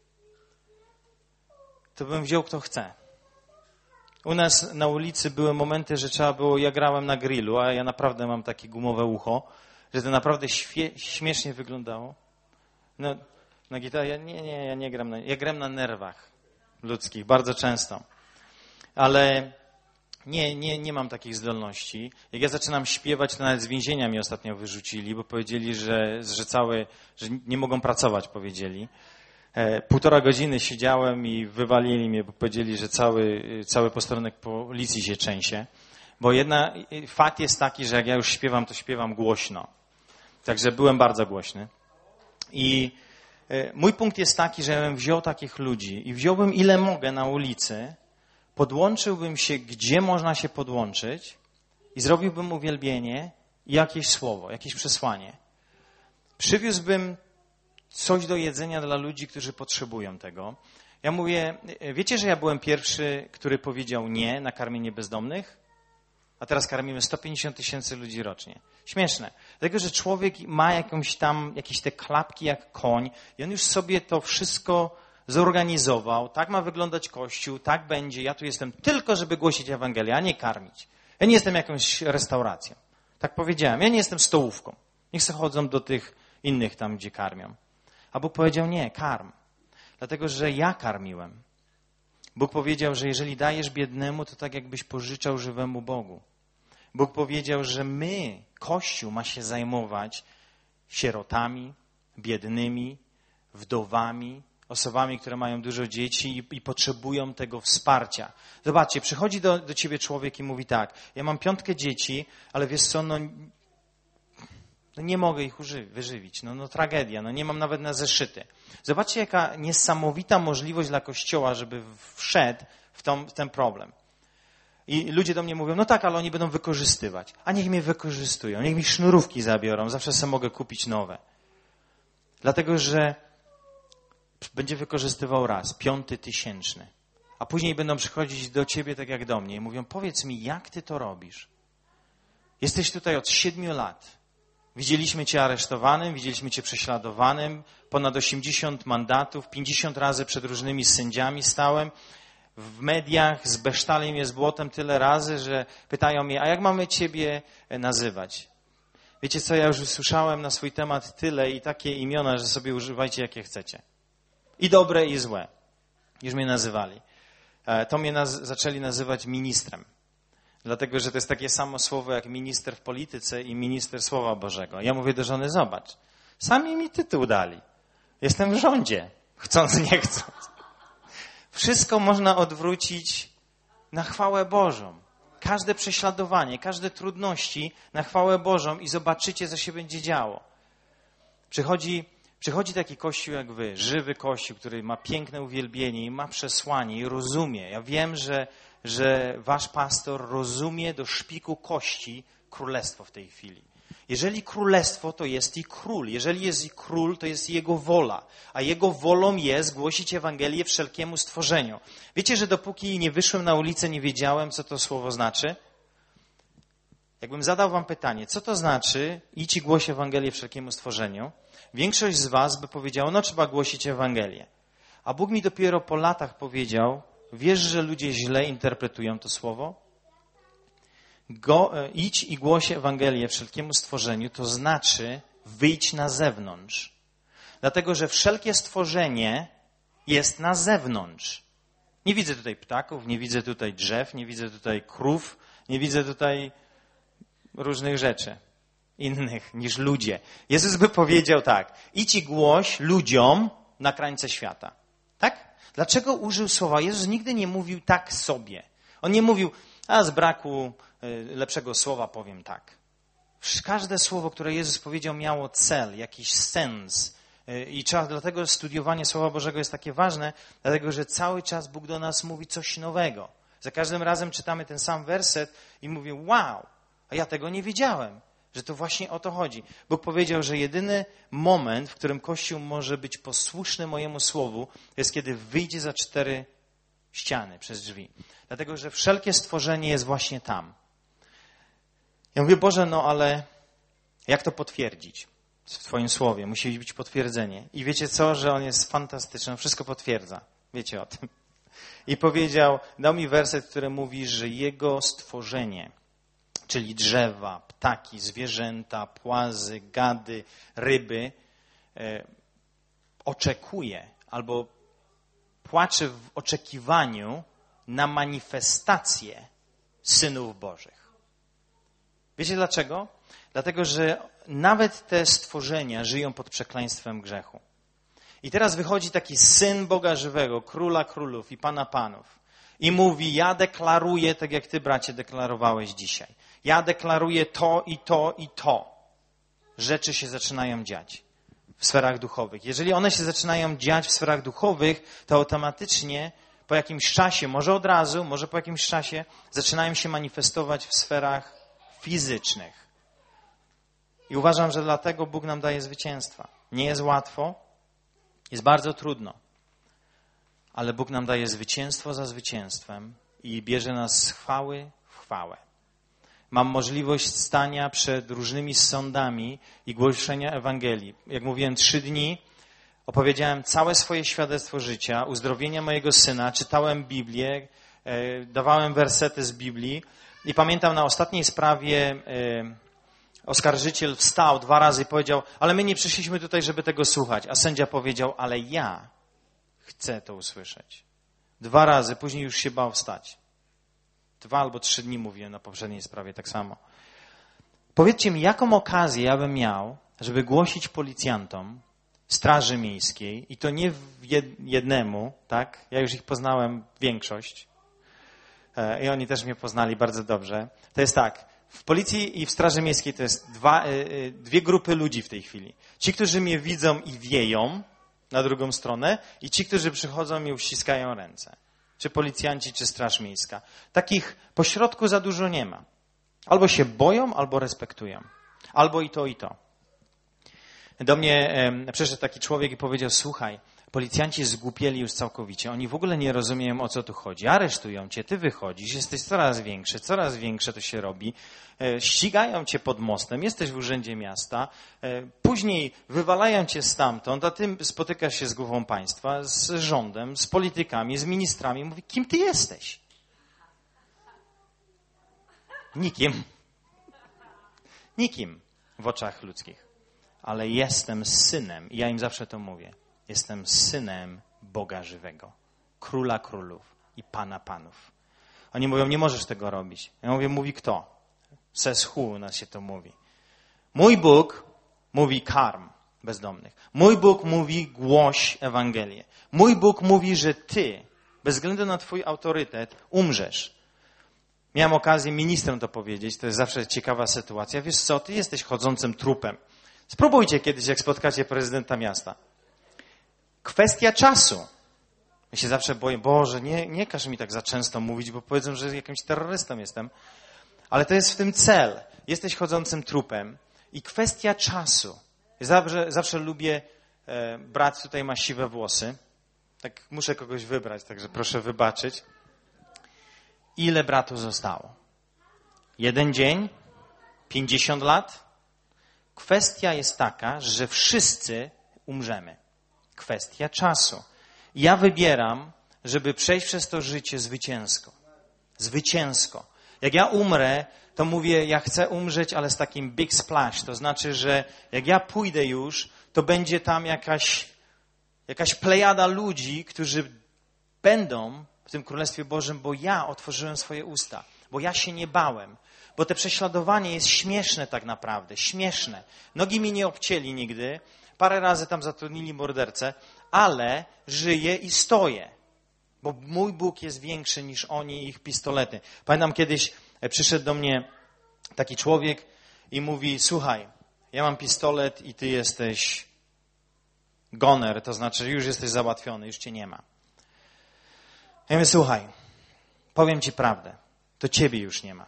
to bym wziął kto chce. U nas na ulicy były momenty, że trzeba było, ja grałem na grillu, a ja naprawdę mam takie gumowe ucho, że to naprawdę świe- śmiesznie wyglądało. No, na gitarze, ja nie, nie, ja nie gram na, ja gram na nerwach ludzkich, bardzo często. Ale nie, nie, nie mam takich zdolności. Jak ja zaczynam śpiewać, to nawet z więzienia mnie ostatnio wyrzucili, bo powiedzieli, że, że całe, że nie mogą pracować, powiedzieli. Półtora godziny siedziałem i wywalili mnie, bo powiedzieli, że cały, cały posterunek policji się trzęsie. Bo jedna, fakt jest taki, że jak ja już śpiewam, to śpiewam głośno. Także byłem bardzo głośny. I mój punkt jest taki, że ja bym wziął takich ludzi i wziąłbym ile mogę na ulicy, podłączyłbym się, gdzie można się podłączyć i zrobiłbym uwielbienie i jakieś słowo, jakieś przesłanie. Przywiózłbym coś do jedzenia dla ludzi, którzy potrzebują tego. Ja mówię, wiecie, że ja byłem pierwszy, który powiedział nie na karmienie bezdomnych? A teraz karmimy sto pięćdziesiąt tysięcy ludzi rocznie. Śmieszne. Dlatego, że człowiek ma jakąś tam, jakieś te klapki jak koń i on już sobie to wszystko zorganizował. Tak ma wyglądać Kościół, tak będzie. Ja tu jestem tylko, żeby głosić Ewangelię, a nie karmić. Ja nie jestem jakąś restauracją. Tak powiedziałem. Ja nie jestem stołówką. Niech se chodzą do tych innych tam, gdzie karmią. A Bóg powiedział nie, karm. Dlatego, że ja karmiłem. Bóg powiedział, że jeżeli dajesz biednemu, to tak jakbyś pożyczał żywemu Bogu. Bóg powiedział, że my, Kościół, ma się zajmować sierotami, biednymi, wdowami, osobami, które mają dużo dzieci i, i potrzebują tego wsparcia. Zobaczcie, przychodzi do, do ciebie człowiek i mówi tak, ja mam piątkę dzieci, ale wiesz co, no, no nie mogę ich uży- wyżywić, no, no tragedia, no nie mam nawet na zeszyty. Zobaczcie, jaka niesamowita możliwość dla Kościoła, żeby wszedł w, tą, w ten problem. I ludzie do mnie mówią, no tak, ale oni będą wykorzystywać. A niech mnie wykorzystują, niech mi sznurówki zabiorą, zawsze sobie mogę kupić nowe. Dlatego, że będzie wykorzystywał raz, piąty tysięczny. A później będą przychodzić do ciebie tak jak do mnie i mówią, powiedz mi, jak ty to robisz? Jesteś tutaj od siedmiu lat. Widzieliśmy cię aresztowanym, widzieliśmy cię prześladowanym, ponad osiemdziesiąt mandatów, pięćdziesiąt razy przed różnymi sędziami stałem. W mediach zbesztali mnie z błotem tyle razy, że pytają mnie, a jak mamy ciebie nazywać? Wiecie co, ja już usłyszałem na swój temat tyle i takie imiona, że sobie używajcie jakie chcecie. I dobre, i złe. Już mnie nazywali. To mnie naz- zaczęli nazywać ministrem. Dlatego, że to jest takie samo słowo jak minister w polityce i minister Słowa Bożego. Ja mówię do żony, zobacz, sami mi tytuł dali. Jestem w rządzie, chcąc, nie chcąc. Wszystko można odwrócić na chwałę Bożą. Każde prześladowanie, każde trudności na chwałę Bożą i zobaczycie, co się będzie działo. Przychodzi, przychodzi taki Kościół jak wy, żywy Kościół, który ma piękne uwielbienie i ma przesłanie i rozumie. Ja wiem, że że wasz pastor rozumie do szpiku kości królestwo w tej chwili. Jeżeli królestwo, to jest i król. Jeżeli jest i król, to jest jego wola. A jego wolą jest głosić Ewangelię wszelkiemu stworzeniu. Wiecie, że dopóki nie wyszłem na ulicę, nie wiedziałem, co to słowo znaczy? Jakbym zadał wam pytanie, co to znaczy idź i głoś Ewangelię wszelkiemu stworzeniu? Większość z was by powiedziało, no trzeba głosić Ewangelię. A Bóg mi dopiero po latach powiedział, wiesz, że ludzie źle interpretują to słowo? Go, idź i głoś Ewangelię wszelkiemu stworzeniu, to znaczy wyjdź na zewnątrz. Dlatego, że wszelkie stworzenie jest na zewnątrz. Nie widzę tutaj ptaków, nie widzę tutaj drzew, nie widzę tutaj krów, nie widzę tutaj różnych rzeczy innych niż ludzie. Jezus by powiedział tak, idź i głoś ludziom na krańce świata. Tak? Dlaczego użył słowa? Jezus nigdy nie mówił tak sobie. On nie mówił, a z braku lepszego słowa powiem tak. Każde słowo, które Jezus powiedział, miało cel, jakiś sens. I trzeba, dlatego studiowanie Słowa Bożego jest takie ważne, dlatego że cały czas Bóg do nas mówi coś nowego. Za każdym razem czytamy ten sam werset i mówię, wow, a ja tego nie wiedziałem. Że to właśnie o to chodzi. Bóg powiedział, że jedyny moment, w którym Kościół może być posłuszny mojemu słowu, jest kiedy wyjdzie za cztery ściany przez drzwi. Dlatego, że wszelkie stworzenie jest właśnie tam. Ja mówię, Boże, no ale jak to potwierdzić? W Twoim słowie musi być potwierdzenie. I wiecie co, że on jest fantastyczny, on wszystko potwierdza. Wiecie o tym. I powiedział, dał mi werset, który mówi, że jego stworzenie, czyli drzewa, ptaki, zwierzęta, płazy, gady, ryby, e, oczekuje albo płacze w oczekiwaniu na manifestację synów Bożych. Wiecie dlaczego? Dlatego, że nawet te stworzenia żyją pod przekleństwem grzechu. I teraz wychodzi taki Syn Boga żywego, Króla Królów i Pana Panów i mówi, ja deklaruję, tak jak ty, bracie, deklarowałeś dzisiaj. Ja deklaruję to i to i to. Rzeczy się zaczynają dziać w sferach duchowych. Jeżeli one się zaczynają dziać w sferach duchowych, to automatycznie po jakimś czasie, może od razu, może po jakimś czasie, zaczynają się manifestować w sferach fizycznych. I uważam, że dlatego Bóg nam daje zwycięstwa. Nie jest łatwo, jest bardzo trudno, ale Bóg nam daje zwycięstwo za zwycięstwem i bierze nas z chwały w chwałę. Mam możliwość stania przed różnymi sądami i głoszenia Ewangelii. Jak mówiłem, trzy dni opowiedziałem całe swoje świadectwo życia, uzdrowienia mojego syna, czytałem Biblię, dawałem wersety z Biblii i pamiętam na ostatniej sprawie oskarżyciel wstał dwa razy i powiedział, ale my nie przyszliśmy tutaj, żeby tego słuchać. A sędzia powiedział, ale ja chcę to usłyszeć. Dwa razy, później już się bał wstać. Dwa albo trzy dni mówiłem na poprzedniej sprawie tak samo. Powiedzcie mi, jaką okazję ja bym miał, żeby głosić policjantom Straży Miejskiej i to nie jednemu, tak? Ja już ich poznałem większość i oni też mnie poznali bardzo dobrze. To jest tak, w policji i w Straży Miejskiej to jest dwa, dwie grupy ludzi w tej chwili. Ci, którzy mnie widzą i wieją na drugą stronę i ci, którzy przychodzą i uściskają ręce. Czy policjanci, czy Straż Miejska. Takich pośrodku za dużo nie ma. Albo się boją, albo respektują. Albo i to, i to. Do mnie e, przyszedł taki człowiek i powiedział, słuchaj, policjanci zgłupieli już całkowicie. Oni w ogóle nie rozumieją, o co tu chodzi. Aresztują cię, ty wychodzisz, jesteś coraz większy, coraz większe to się robi. E, ścigają cię pod mostem, jesteś w urzędzie miasta. E, później wywalają cię stamtąd, a ty spotykasz się z głową państwa, z rządem, z politykami, z ministrami. Mówi, kim ty jesteś? Nikim. Nikim w oczach ludzkich. Ale jestem synem, i ja im zawsze to mówię, jestem synem Boga żywego, Króla królów i Pana panów. Oni mówią, nie możesz tego robić. Ja mówię, mówi kto? Says who, u nas się to mówi. Mój Bóg mówi karm bezdomnych. Mój Bóg mówi głoś Ewangelię. Mój Bóg mówi, że ty, bez względu na twój autorytet, umrzesz. Miałem okazję ministrem to powiedzieć, to jest zawsze ciekawa sytuacja. Wiesz co, ty jesteś chodzącym trupem. Spróbujcie kiedyś, jak spotkacie prezydenta miasta. Kwestia czasu. Ja się zawsze boję, Boże, nie, nie każ mi tak za często mówić, bo powiedzą, że jakimś terrorystą jestem. Ale to jest w tym cel. Jesteś chodzącym trupem i kwestia czasu. Ja zawsze, zawsze lubię, e, brat tutaj ma siwe włosy. Tak muszę kogoś wybrać, także proszę wybaczyć. Ile bratu zostało? Jeden dzień? Pięćdziesiąt lat? Kwestia jest taka, że wszyscy umrzemy. Kwestia czasu. Ja wybieram, żeby przejść przez to życie zwycięsko. Zwycięsko. Jak ja umrę, to mówię, ja chcę umrzeć, ale z takim big splash. To znaczy, że jak ja pójdę już, to będzie tam jakaś, jakaś plejada ludzi, którzy będą w tym Królestwie Bożym, bo ja otworzyłem swoje usta. Bo ja się nie bałem. Bo te prześladowanie jest śmieszne tak naprawdę, śmieszne. Nogi mi nie obcięli nigdy, parę razy tam zatrudnili mordercę, ale żyję i stoję. Bo mój Bóg jest większy niż oni i ich pistolety. Pamiętam kiedyś przyszedł do mnie taki człowiek i mówi, słuchaj, ja mam pistolet i ty jesteś goner, to znaczy już jesteś załatwiony, już cię nie ma. Ja mówię, słuchaj, powiem ci prawdę, to ciebie już nie ma.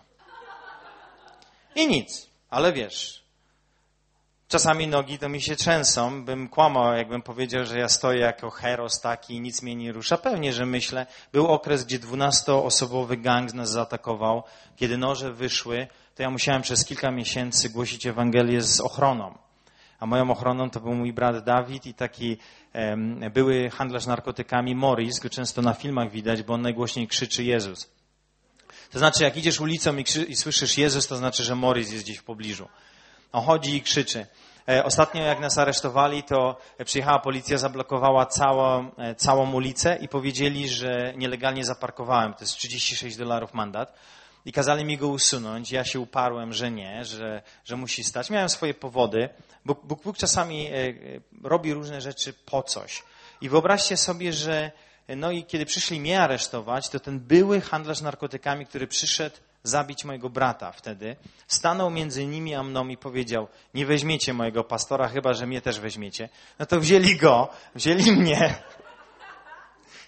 I nic, ale wiesz, czasami nogi to mi się trzęsą, bym kłamał, jakbym powiedział, że ja stoję jako heros taki i nic mnie nie rusza. Pewnie, że myślę, był okres, gdzie dwunastoosobowy gang nas zaatakował. Kiedy noże wyszły, to ja musiałem przez kilka miesięcy głosić Ewangelię z ochroną. A moją ochroną to był mój brat Dawid i taki um, były handlarz narkotykami Morris, go często na filmach widać, bo on najgłośniej krzyczy Jezus. To znaczy, jak idziesz ulicą i, krzy- i słyszysz Jezus, to znaczy, że Morris jest gdzieś w pobliżu. On chodzi i krzyczy. E, ostatnio, jak nas aresztowali, to przyjechała policja, zablokowała całą, e, całą ulicę i powiedzieli, że nielegalnie zaparkowałem. To jest trzydzieści sześć dolarów mandat. I kazali mi go usunąć. Ja się uparłem, że nie, że, że musi stać. Miałem swoje powody. Bóg, Bóg, Bóg czasami e, robi różne rzeczy po coś. I wyobraźcie sobie, że no i kiedy przyszli mnie aresztować, to ten były handlarz narkotykami, który przyszedł zabić mojego brata wtedy, stanął między nimi a mną i powiedział, nie weźmiecie mojego pastora, chyba że mnie też weźmiecie. No to wzięli go, wzięli mnie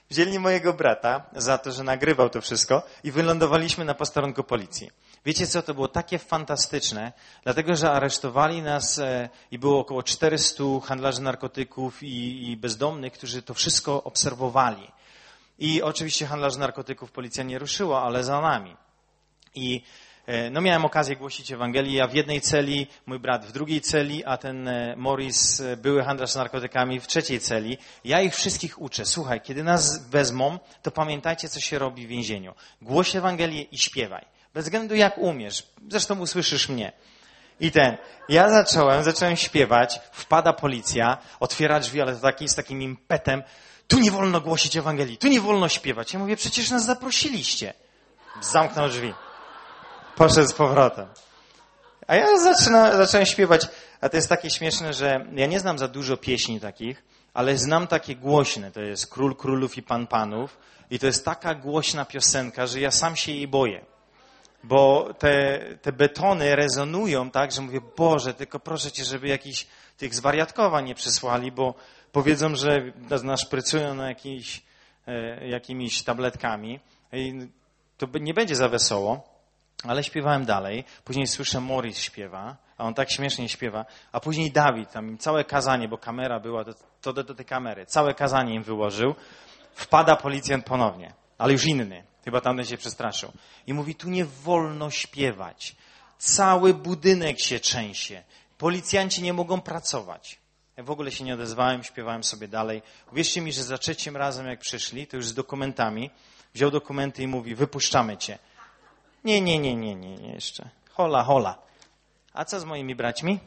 Wzięli mojego brata za to, że nagrywał to wszystko i wylądowaliśmy na posterunku policji. Wiecie co, to było takie fantastyczne, dlatego że aresztowali nas e, i było około czterystu handlarzy narkotyków i, i bezdomnych, którzy to wszystko obserwowali. I oczywiście handlarzy narkotyków policja nie ruszyła, ale za nami. I no miałem okazję głosić Ewangelię. Ja w jednej celi, mój brat w drugiej celi, a ten Morris, były handlarz narkotykami, w trzeciej celi. Ja ich wszystkich uczę. Słuchaj, kiedy nas wezmą, to pamiętajcie, co się robi w więzieniu. Głoś Ewangelię i śpiewaj. Bez względu jak umiesz. Zresztą usłyszysz mnie. I ten, ja zacząłem, zacząłem śpiewać, wpada policja, otwiera drzwi, ale to taki, z takim impetem. Tu nie wolno głosić Ewangelii, tu nie wolno śpiewać. Ja mówię, przecież nas zaprosiliście. Zamknął drzwi. Poszedł z powrotem. A ja zaczyna, zacząłem śpiewać, a to jest takie śmieszne, że ja nie znam za dużo pieśni takich, ale znam takie głośne. To jest Król Królów i Pan Panów i to jest taka głośna piosenka, że ja sam się jej boję. Bo te, te betony rezonują tak, że mówię, Boże, tylko proszę Cię, żeby jakiś tych zwariatkowań nie przysłali, bo powiedzą, że nas szprycują na jakiś, e, jakimiś tabletkami i to nie będzie za wesoło. Ale śpiewałem dalej, później słyszę Morris śpiewa, a on tak śmiesznie śpiewa, a później Dawid, tam im całe kazanie, bo kamera była, to, to do, do tej kamery, całe kazanie im wyłożył, wpada policjant ponownie, ale już inny, chyba tamten się przestraszył i mówi, tu nie wolno śpiewać, cały budynek się trzęsie, policjanci nie mogą pracować. Ja w ogóle się nie odezwałem, śpiewałem sobie dalej. Uwierzcie mi, że za trzecim razem jak przyszli, to już z dokumentami, wziął dokumenty i mówi, wypuszczamy cię. Nie, nie, nie, nie, nie, nie jeszcze. Hola, hola. A co z moimi braćmi?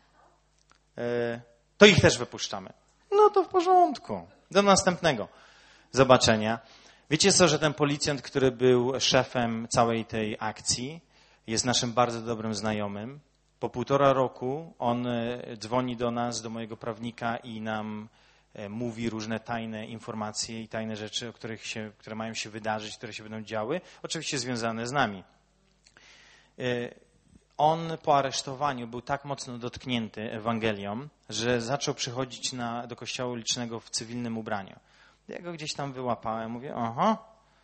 E, to ich też wypuszczamy. No to w porządku. Do następnego zobaczenia. Wiecie co, że ten policjant, który był szefem całej tej akcji, jest naszym bardzo dobrym znajomym. Po półtora roku on dzwoni do nas, do mojego prawnika i nam mówi różne tajne informacje i tajne rzeczy, o których się, które mają się wydarzyć, które się będą działy, oczywiście związane z nami. On po aresztowaniu był tak mocno dotknięty Ewangelią, że zaczął przychodzić na, do kościoła ulicznego w cywilnym ubraniu. Ja go gdzieś tam wyłapałem, mówię, aha,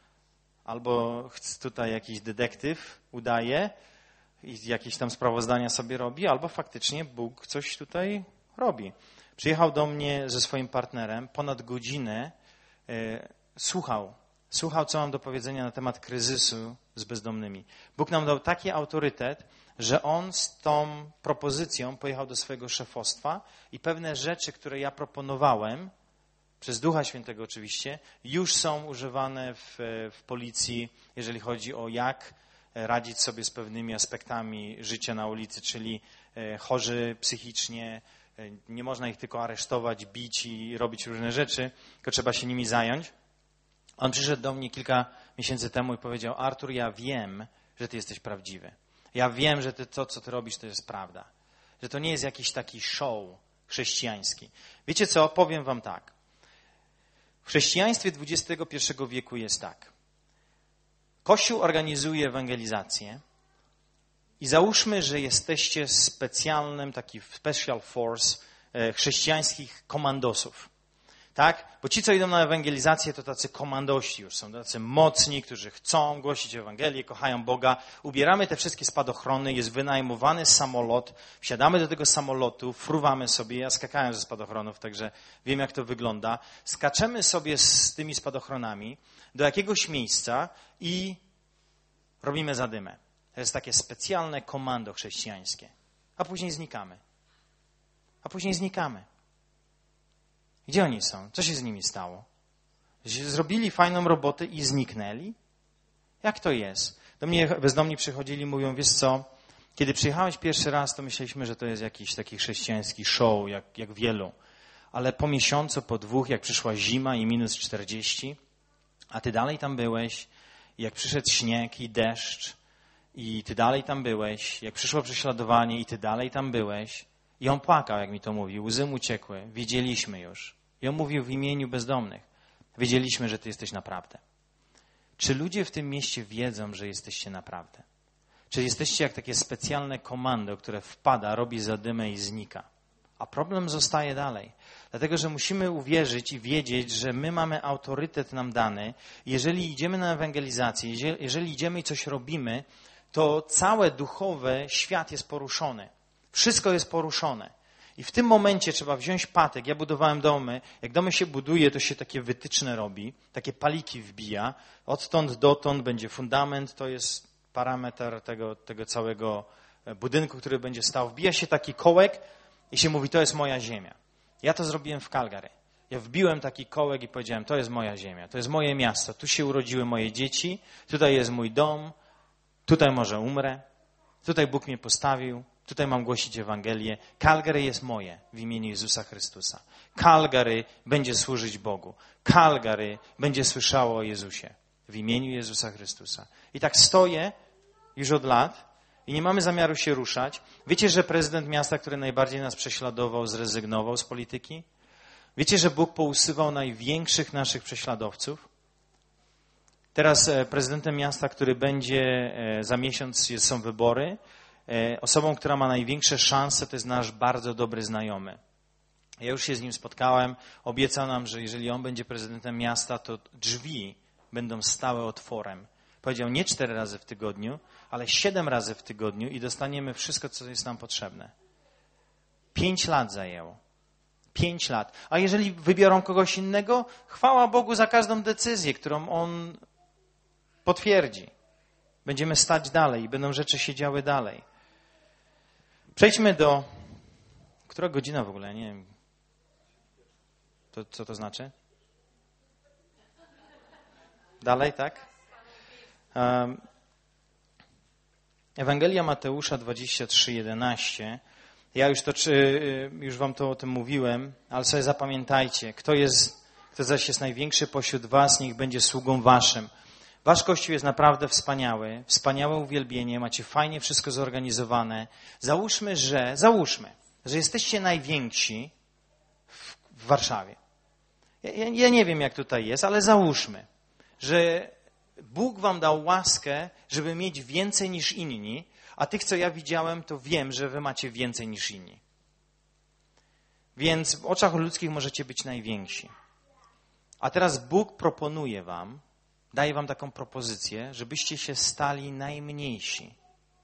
albo tutaj jakiś detektyw udaje i jakieś tam sprawozdania sobie robi, albo faktycznie Bóg coś tutaj robi. Przyjechał do mnie ze swoim partnerem, ponad godzinę e, słuchał, słuchał, co mam do powiedzenia na temat kryzysu z bezdomnymi. Bóg nam dał taki autorytet, że on z tą propozycją pojechał do swojego szefostwa i pewne rzeczy, które ja proponowałem, przez Ducha Świętego oczywiście, już są używane w, w policji, jeżeli chodzi o jak radzić sobie z pewnymi aspektami życia na ulicy, czyli chorzy psychicznie, nie można ich tylko aresztować, bić i robić różne rzeczy, tylko trzeba się nimi zająć. On przyszedł do mnie kilka miesięcy temu i powiedział, Artur, ja wiem, że ty jesteś prawdziwy. Ja wiem, że ty, to, co ty robisz, to jest prawda. Że to nie jest jakiś taki show chrześcijański. Wiecie co? Powiem wam tak. W chrześcijaństwie dwudziestego pierwszego wieku jest tak. Kościół organizuje ewangelizację i załóżmy, że jesteście specjalnym, taki special force chrześcijańskich komandosów. Tak? Bo ci, co idą na ewangelizację, to tacy komandości już są, tacy mocni, którzy chcą głosić Ewangelię, kochają Boga. Ubieramy te wszystkie spadochrony, jest wynajmowany samolot, wsiadamy do tego samolotu, fruwamy sobie, ja skakałem ze spadochronów, także wiem, jak to wygląda. Skaczemy sobie z tymi spadochronami do jakiegoś miejsca i robimy zadymę. To jest takie specjalne komando chrześcijańskie. A później znikamy. A później znikamy. Gdzie oni są? Co się z nimi stało? Zrobili fajną robotę i zniknęli? Jak to jest? Do mnie bezdomni przychodzili i mówią, wiesz co, kiedy przyjechałeś pierwszy raz, to myśleliśmy, że to jest jakiś taki chrześcijański show, jak, jak wielu. Ale po miesiącu, po dwóch, jak przyszła zima i minus czterdzieści, a ty dalej tam byłeś, i jak przyszedł śnieg i deszcz, i ty dalej tam byłeś, jak przyszło prześladowanie i ty dalej tam byłeś. I on płakał, jak mi to mówił, łzy mu ciekły, wiedzieliśmy już. I on mówił w imieniu bezdomnych. Wiedzieliśmy, że ty jesteś naprawdę. Czy ludzie w tym mieście wiedzą, że jesteście naprawdę? Czy jesteście jak takie specjalne komando, które wpada, robi zadymę i znika? A problem zostaje dalej. Dlatego, że musimy uwierzyć i wiedzieć, że my mamy autorytet nam dany. Jeżeli idziemy na ewangelizację, jeżeli idziemy i coś robimy, to całe duchowe świat jest poruszony. Wszystko jest poruszone. I w tym momencie trzeba wziąć patyk. Ja budowałem domy. Jak domy się buduje, to się takie wytyczne robi, takie paliki wbija. Odtąd dotąd będzie fundament, to jest parametr tego, tego całego budynku, który będzie stał. Wbija się taki kołek i się mówi, to jest moja ziemia. Ja to zrobiłem w Calgary. Ja wbiłem taki kołek i powiedziałem, to jest moja ziemia, to jest moje miasto. Tu się urodziły moje dzieci, tutaj jest mój dom, tutaj może umrę, tutaj Bóg mnie postawił, tutaj mam głosić Ewangelię. Calgary jest moje w imieniu Jezusa Chrystusa. Calgary będzie służyć Bogu. Calgary będzie słyszało o Jezusie w imieniu Jezusa Chrystusa. I tak stoję już od lat i nie mamy zamiaru się ruszać. Wiecie, że prezydent miasta, który najbardziej nas prześladował, zrezygnował z polityki? Wiecie, że Bóg pousywał największych naszych prześladowców? Teraz prezydentem miasta, który będzie za miesiąc, są wybory, osobą, która ma największe szanse, to jest nasz bardzo dobry znajomy. Ja już się z nim spotkałem, obiecał nam, że jeżeli on będzie prezydentem miasta, to drzwi będą stałe otworem. Powiedział nie cztery razy w tygodniu, ale siedem razy w tygodniu i dostaniemy wszystko, co jest nam potrzebne. Pięć lat zajęło. Pięć lat. A jeżeli wybiorą kogoś innego, chwała Bogu za każdą decyzję, którą on potwierdzi. Będziemy stać dalej i będą rzeczy się działy dalej. Przejdźmy do... Która godzina w ogóle? Nie wiem. To, co to znaczy? Dalej, tak? Um, Ewangelia Mateusza dwadzieścia trzy, jedenaście. Ja już, to, już wam to o tym mówiłem, ale sobie zapamiętajcie. Kto, jest, kto zaś jest największy pośród was, niech będzie sługą waszym. Wasz Kościół jest naprawdę wspaniały, wspaniałe uwielbienie, macie fajnie wszystko zorganizowane. Załóżmy, że, załóżmy, że jesteście najwięksi w, w Warszawie. Ja, ja nie wiem, jak tutaj jest, ale załóżmy, że Bóg wam dał łaskę, żeby mieć więcej niż inni, a tych, co ja widziałem, to wiem, że wy macie więcej niż inni. Więc w oczach ludzkich możecie być najwięksi. A teraz Bóg proponuje wam, daje wam taką propozycję, żebyście się stali najmniejsi.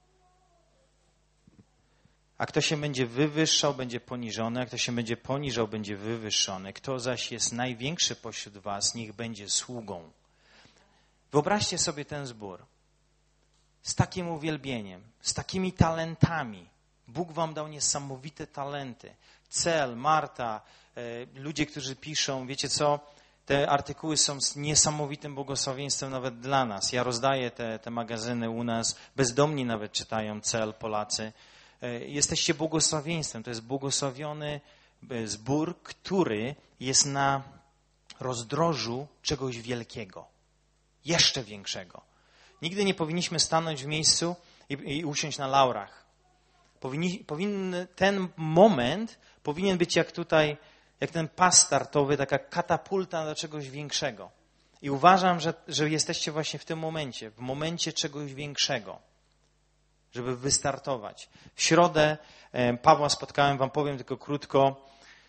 A kto się będzie wywyższał, będzie poniżony, a kto się będzie poniżał, będzie wywyższony. Kto zaś jest największy pośród was, niech będzie sługą. Wyobraźcie sobie ten zbór. Z takim uwielbieniem, z takimi talentami. Bóg wam dał niesamowite talenty. Cel, Marta, ludzie, którzy piszą, wiecie co, te artykuły są z niesamowitym błogosławieństwem nawet dla nas. Ja rozdaję te, te magazyny u nas, bezdomni nawet czytają Cel, Polacy. Jesteście błogosławieństwem, to jest błogosławiony zbór, który jest na rozdrożu czegoś wielkiego, jeszcze większego. Nigdy nie powinniśmy stanąć w miejscu i, i usiąść na laurach. Powinni, powinny, ten moment powinien być jak tutaj, jak ten pas startowy, taka katapulta do czegoś większego. I uważam, że, że jesteście właśnie w tym momencie, w momencie czegoś większego, żeby wystartować. W środę Pawła spotkałem, wam powiem tylko krótko.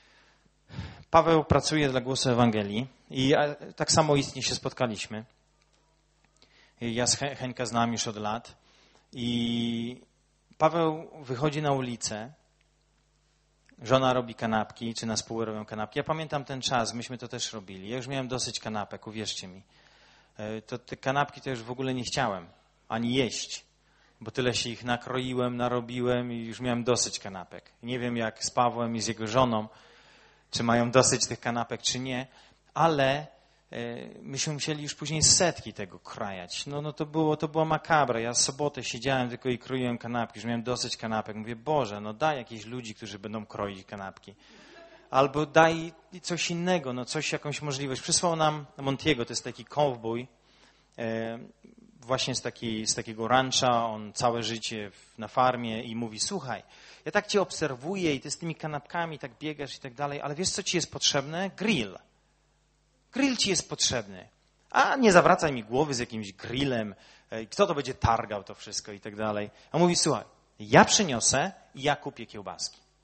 Paweł pracuje dla Głosu Ewangelii i tak samo istnie się spotkaliśmy. Ja z Heńka znam już od lat i Paweł wychodzi na ulicę, żona robi kanapki, czy na spół robią kanapki. Ja pamiętam ten czas, myśmy to też robili. Ja już miałem dosyć kanapek, uwierzcie mi. To te kanapki to już w ogóle nie chciałem ani jeść, bo tyle się ich nakroiłem, narobiłem i już miałem dosyć kanapek. Nie wiem jak z Pawłem i z jego żoną, czy mają dosyć tych kanapek, czy nie, ale myśmy musieli już później setki tego krajać. No, no to było, to było makabra. Ja w sobotę siedziałem tylko i kroiłem kanapki, już miałem dosyć kanapek. Mówię, Boże, no daj jakichś ludzi, którzy będą kroić kanapki. Albo daj coś innego, no coś, jakąś możliwość. Przysłał nam Montiego, to jest taki cowboy, e, właśnie z, takiej, z takiego rancha, on całe życie na farmie i mówi, słuchaj, ja tak cię obserwuję i ty z tymi kanapkami tak biegasz i tak dalej, ale wiesz, co ci jest potrzebne? Grill. Grill ci jest potrzebny. A nie zawracaj mi głowy z jakimś grillem, kto to będzie targał to wszystko i tak dalej. A mówi, słuchaj, ja przyniosę i ja kupię kiełbaski.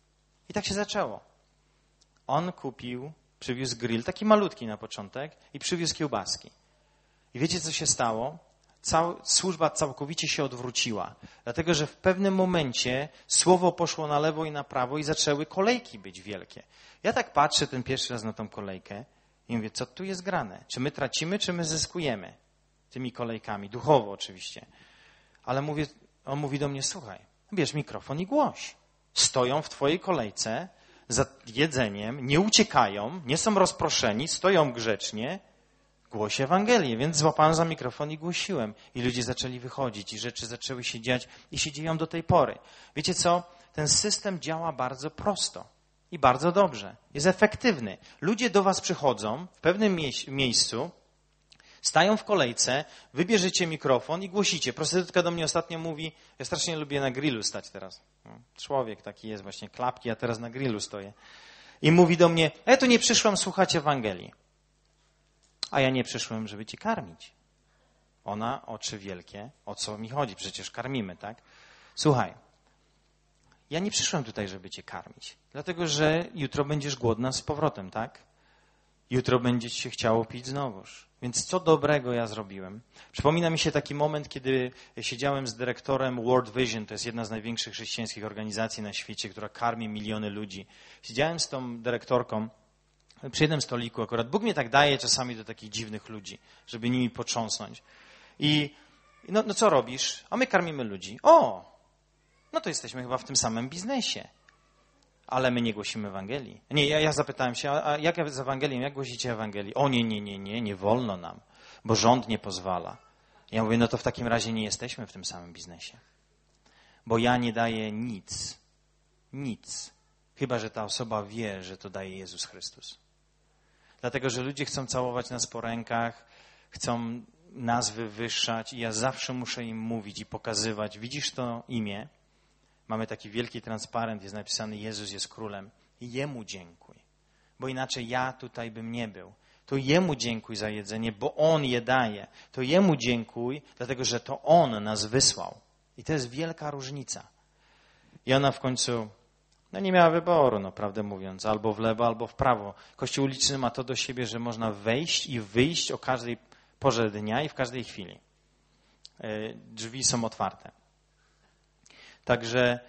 I tak się zaczęło. On kupił, przywiózł grill, taki malutki na początek i przywiózł kiełbaski. I wiecie, co się stało? Cał, służba całkowicie się odwróciła. Dlatego, że w pewnym momencie słowo poszło na lewo i na prawo i zaczęły kolejki być wielkie. Ja tak patrzę ten pierwszy raz na tą kolejkę i mówię, co tu jest grane? Czy my tracimy, czy my zyskujemy tymi kolejkami? Duchowo oczywiście. Ale mówię, on mówi do mnie, słuchaj, bierz mikrofon i głoś. Stoją w twojej kolejce za jedzeniem, nie uciekają, nie są rozproszeni, stoją grzecznie, głoś Ewangelię. Więc złapałem za mikrofon i głosiłem. I ludzie zaczęli wychodzić i rzeczy zaczęły się dziać i się dzieją do tej pory. Wiecie co? Ten system działa bardzo prosto i bardzo dobrze. Jest efektywny. Ludzie do was przychodzą w pewnym mie- miejscu, stają w kolejce, wybierzecie mikrofon i głosicie. Prostytutka do mnie ostatnio mówi, ja strasznie lubię na grillu stać teraz. Człowiek taki jest, właśnie klapki, a teraz na grillu stoję. I mówi do mnie, ja tu nie przyszłam słuchać Ewangelii. A ja nie przyszłem, żeby cię karmić. Ona, oczy wielkie, o co mi chodzi? Przecież karmimy, tak? Słuchaj, ja nie przyszłem tutaj, żeby cię karmić. Dlatego, że jutro będziesz głodna z powrotem, tak? Jutro będzie ci się chciało pić znowuż. Więc co dobrego ja zrobiłem? Przypomina mi się taki moment, kiedy siedziałem z dyrektorem World Vision, to jest jedna z największych chrześcijańskich organizacji na świecie, która karmi miliony ludzi. Siedziałem z tą dyrektorką przy jednym stoliku akurat. Bóg mnie tak daje czasami do takich dziwnych ludzi, żeby nimi potrząsnąć. I no, no co robisz? A my karmimy ludzi. O, no to jesteśmy chyba w tym samym biznesie. Ale my nie głosimy Ewangelii. Nie, ja, ja zapytałem się, a jak z Ewangelią, jak głosicie Ewangelię? O nie, nie, nie, nie, nie wolno nam, bo rząd nie pozwala. Ja mówię, no to w takim razie nie jesteśmy w tym samym biznesie. Bo ja nie daję nic, nic, chyba że ta osoba wie, że to daje Jezus Chrystus. Dlatego, że ludzie chcą całować nas po rękach, chcą nas wywyższać i ja zawsze muszę im mówić i pokazywać, widzisz to imię? Mamy taki wielki transparent, jest napisany Jezus jest królem. I Jemu dziękuj, bo inaczej ja tutaj bym nie był. To Jemu dziękuj za jedzenie, bo On je daje. To Jemu dziękuj, dlatego że to On nas wysłał. I to jest wielka różnica. I ona w końcu no nie miała wyboru, no prawdę mówiąc, albo w lewo, albo w prawo. Kościół uliczny ma to do siebie, że można wejść i wyjść o każdej porze dnia i w każdej chwili. Drzwi są otwarte. Także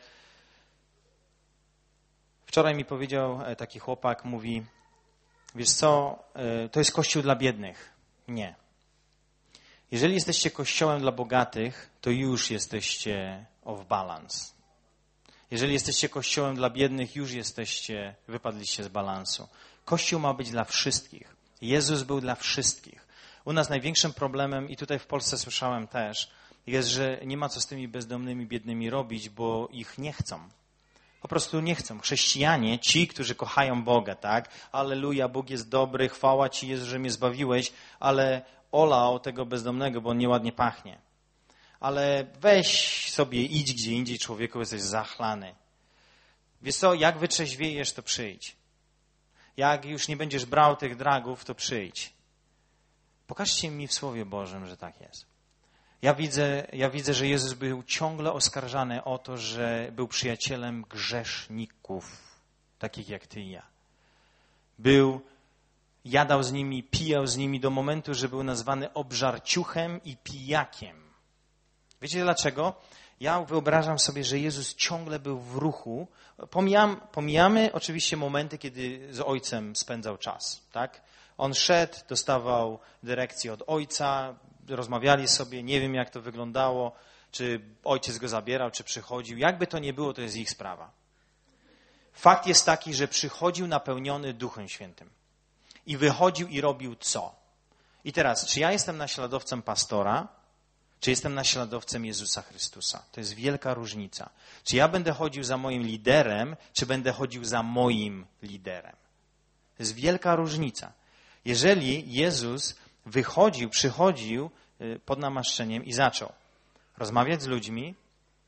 wczoraj mi powiedział taki chłopak, mówi, wiesz co, to jest kościół dla biednych. Nie. Jeżeli jesteście kościołem dla bogatych, to już jesteście off balance. Jeżeli jesteście kościołem dla biednych, już jesteście, wypadliście z balansu. Kościół ma być dla wszystkich. Jezus był dla wszystkich. U nas największym problemem, i tutaj w Polsce słyszałem też, jest, że nie ma co z tymi bezdomnymi, biednymi robić, bo ich nie chcą. Po prostu nie chcą. Chrześcijanie, ci, którzy kochają Boga, tak? Alleluja, Bóg jest dobry, chwała Ci Jezu, że mnie zbawiłeś, ale olał tego bezdomnego, bo on nieładnie pachnie. Ale weź sobie, idź gdzie indziej, człowieku, jesteś zachlany. Wiesz co, jak wytrzeźwiejesz, to przyjdź. Jak już nie będziesz brał tych dragów, to przyjdź. Pokażcie mi w Słowie Bożym, że tak jest. Ja widzę, ja widzę, że Jezus był ciągle oskarżany o to, że był przyjacielem grzeszników, takich jak ty i ja. Był, jadał z nimi, pijał z nimi do momentu, że był nazwany obżarciuchem i pijakiem. Wiecie dlaczego? Ja wyobrażam sobie, że Jezus ciągle był w ruchu. Pomijam, pomijamy oczywiście momenty, kiedy z Ojcem spędzał czas, tak? On szedł, dostawał dyrekcję od Ojca, rozmawiali sobie, nie wiem jak to wyglądało, czy Ojciec go zabierał, czy przychodził. Jakby to nie było, to jest ich sprawa. Fakt jest taki, że przychodził napełniony Duchem Świętym i wychodził i robił co? I teraz, czy ja jestem naśladowcem pastora, czy jestem naśladowcem Jezusa Chrystusa? To jest wielka różnica. Czy ja będę chodził za moim liderem, czy będę chodził za moim liderem? To jest wielka różnica. Jeżeli Jezus wychodził, przychodził pod namaszczeniem i zaczął rozmawiać z ludźmi,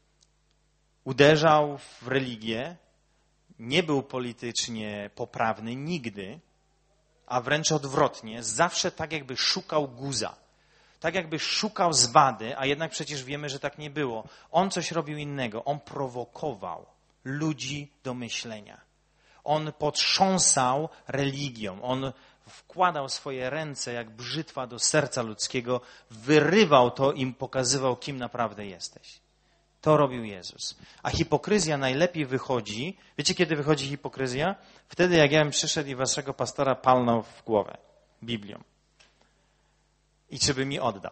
uderzał w religię, nie był politycznie poprawny nigdy, a wręcz odwrotnie, zawsze tak jakby szukał guza. Tak jakby szukał zwady, a jednak przecież wiemy, że tak nie było. On coś robił innego. On prowokował ludzi do myślenia. On potrząsał religią. On wkładał swoje ręce jak brzytwa do serca ludzkiego, wyrywał to i im pokazywał, kim naprawdę jesteś. To robił Jezus. A hipokryzja najlepiej wychodzi. Wiecie, kiedy wychodzi hipokryzja? Wtedy, jak ja bym przyszedł i waszego pastora palnął w głowę Biblią. I czy by mi oddał?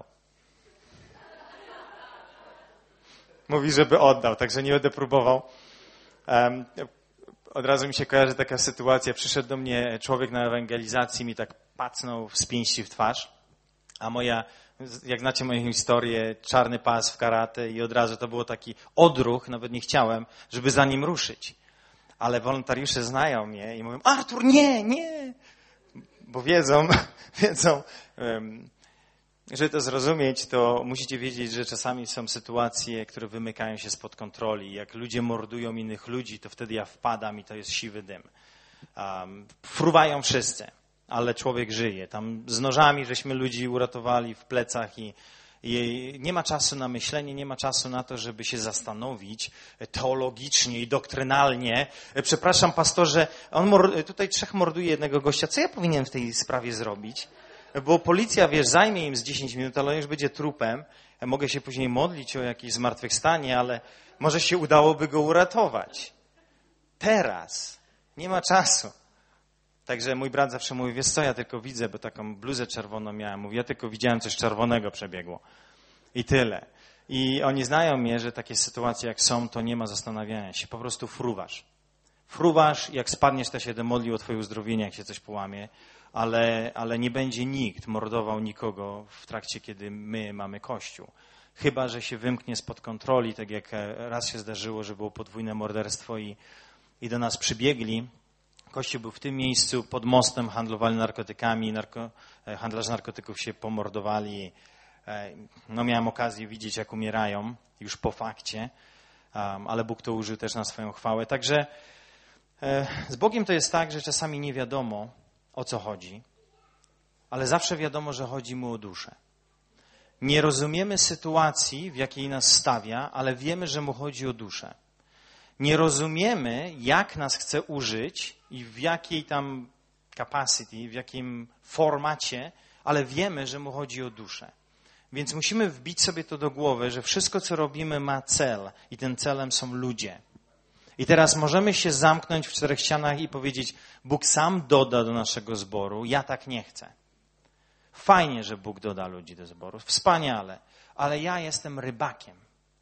Mówi, żeby oddał, także nie będę próbował. Um, od razu mi się kojarzy taka sytuacja. Przyszedł do mnie człowiek na ewangelizacji, mi tak pacnął z pięści w twarz, a moja, jak znacie moją historię, czarny pas w karate i od razu to było taki odruch, nawet nie chciałem, żeby za nim ruszyć. Ale wolontariusze znają mnie i mówią, Artur, nie, nie, bo wiedzą, wiedzą, um, żeby to zrozumieć, to musicie wiedzieć, że czasami są sytuacje, które wymykają się spod kontroli. Jak ludzie mordują innych ludzi, to wtedy ja wpadam i to jest siwy dym. Um, fruwają wszyscy, ale człowiek żyje. Tam z nożami żeśmy ludzi uratowali w plecach i, i nie ma czasu na myślenie, nie ma czasu na to, żeby się zastanowić teologicznie i doktrynalnie. Przepraszam, pastorze, on mor- tutaj trzech morduje jednego gościa. Co ja powinienem w tej sprawie zrobić? Bo policja, wiesz, zajmie im z dziesięć minut, ale on już będzie trupem. Mogę się później modlić o jakieś zmartwychwstanie, ale może się udałoby go uratować. Teraz. Nie ma czasu. Także mój brat zawsze mówi, wiesz co, ja tylko widzę, bo taką bluzę czerwoną miałem. Mówi, ja tylko widziałem, coś czerwonego przebiegło. I tyle. I oni znają mnie, że takie sytuacje jak są, to nie ma zastanawiania się. Po prostu fruwasz. Fruwasz, jak spadniesz, to się będę modlił o twoje uzdrowienie, jak się coś połamie. Ale, ale nie będzie nikt mordował nikogo w trakcie, kiedy my mamy Kościół. Chyba że się wymknie spod kontroli, tak jak raz się zdarzyło, że było podwójne morderstwo i, i do nas przybiegli. Kościół był w tym miejscu, pod mostem handlowali narkotykami, narko, handlarze narkotyków się pomordowali. No, miałem okazję widzieć, jak umierają już po fakcie, ale Bóg to użył też na swoją chwałę. Także z Bogiem to jest tak, że czasami nie wiadomo, o co chodzi, ale zawsze wiadomo, że chodzi mu o duszę. Nie rozumiemy sytuacji, w jakiej nas stawia, ale wiemy, że mu chodzi o duszę. Nie rozumiemy, jak nas chce użyć i w jakiej tam capacity, w jakim formacie, ale wiemy, że mu chodzi o duszę. Więc musimy wbić sobie to do głowy, że wszystko, co robimy, ma cel i tym celem są ludzie. I teraz możemy się zamknąć w czterech ścianach i powiedzieć, Bóg sam doda do naszego zboru, ja tak nie chcę. Fajnie, że Bóg doda ludzi do zboru, wspaniale, ale ja jestem rybakiem.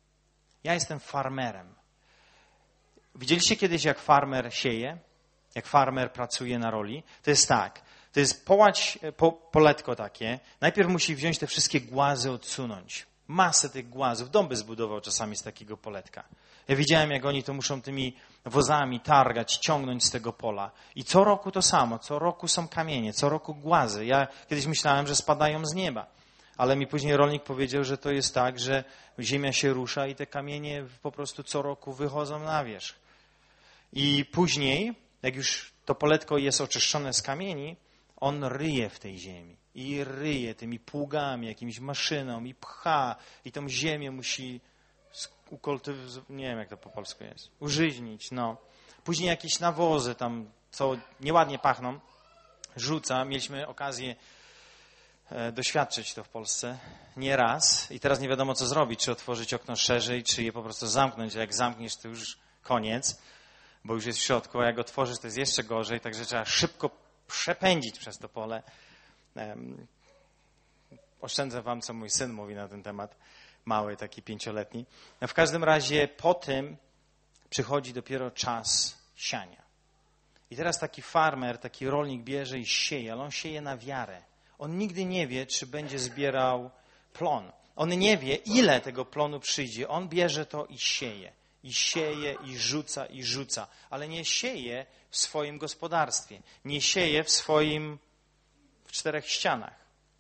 Ja jestem farmerem. Widzieliście kiedyś, jak farmer sieje? Jak farmer pracuje na roli? To jest tak, to jest połać, po, poletko takie. Najpierw musi wziąć te wszystkie głazy, odsunąć. Masę tych głazów. Dom by zbudował czasami z takiego poletka. Ja widziałem, jak oni to muszą tymi wozami targać, ciągnąć z tego pola. I co roku to samo. Co roku są kamienie, co roku głazy. Ja kiedyś myślałem, że spadają z nieba. Ale mi później rolnik powiedział, że to jest tak, że ziemia się rusza i te kamienie po prostu co roku wychodzą na wierzch. I później, jak już to poletko jest oczyszczone z kamieni, on ryje w tej ziemi. I ryje tymi pługami, jakimś maszyną i pcha. I tą ziemię musi ukultywować, nie wiem jak to po polsku jest, użyźnić, no. Później jakieś nawozy tam, co nieładnie pachną, rzuca. Mieliśmy okazję e, doświadczyć to w Polsce nie raz i teraz nie wiadomo co zrobić, czy otworzyć okno szerzej, czy je po prostu zamknąć. A jak zamkniesz, to już koniec, bo już jest w środku, a jak otworzysz, to jest jeszcze gorzej, także trzeba szybko przepędzić przez to pole. E, oszczędzę wam, co mój syn mówi na ten temat. Mały, taki pięcioletni. No w każdym razie po tym przychodzi dopiero czas siania. I teraz taki farmer, taki rolnik bierze i sieje, ale on sieje na wiarę. On nigdy nie wie, czy będzie zbierał plon. On nie wie, ile tego plonu przyjdzie. On bierze to i sieje. I sieje, i rzuca, i rzuca. Ale nie sieje w swoim gospodarstwie. Nie sieje w swoim, w czterech ścianach.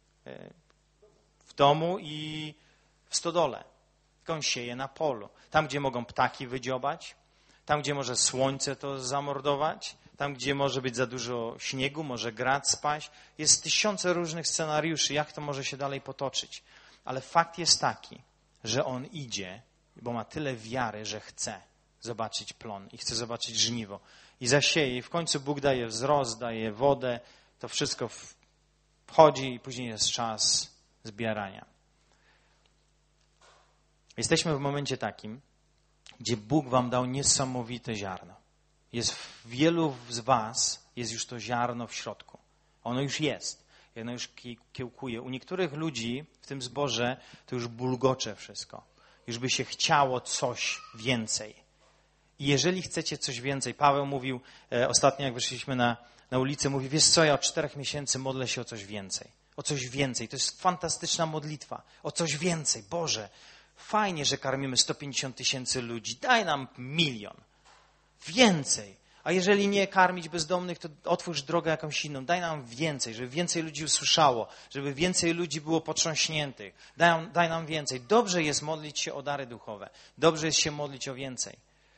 W domu i w stodole. Tylko on sieje na polu. Tam, gdzie mogą ptaki wydziobać, tam, gdzie może słońce to zamordować, tam, gdzie może być za dużo śniegu, może grad spaść. Jest tysiące różnych scenariuszy, jak to może się dalej potoczyć. Ale fakt jest taki, że on idzie, bo ma tyle wiary, że chce zobaczyć plon i chce zobaczyć żniwo. i zasieje. I w końcu Bóg daje wzrost, daje wodę. To wszystko wchodzi i później jest czas zbierania. Jesteśmy w momencie takim, gdzie Bóg wam dał niesamowite ziarno. Jest w wielu z was, jest już to ziarno w środku. Ono już jest. Ono już kiełkuje. U niektórych ludzi w tym zborze to już bulgocze wszystko. Już by się chciało coś więcej. I jeżeli chcecie coś więcej, Paweł mówił e, ostatnio, jak wyszliśmy na, na ulicę, mówi, wiesz co, ja od czterech miesięcy modlę się o coś więcej. O coś więcej. To jest fantastyczna modlitwa. O coś więcej. Boże, fajnie, że karmimy sto pięćdziesiąt tysięcy ludzi. Daj nam milion. Więcej. A jeżeli nie karmić bezdomnych, to otwórz drogę jakąś inną. Daj nam więcej, żeby więcej ludzi usłyszało, żeby więcej ludzi było potrząśniętych. Daj, daj nam więcej. Dobrze jest modlić się o dary duchowe. Dobrze jest się modlić o więcej.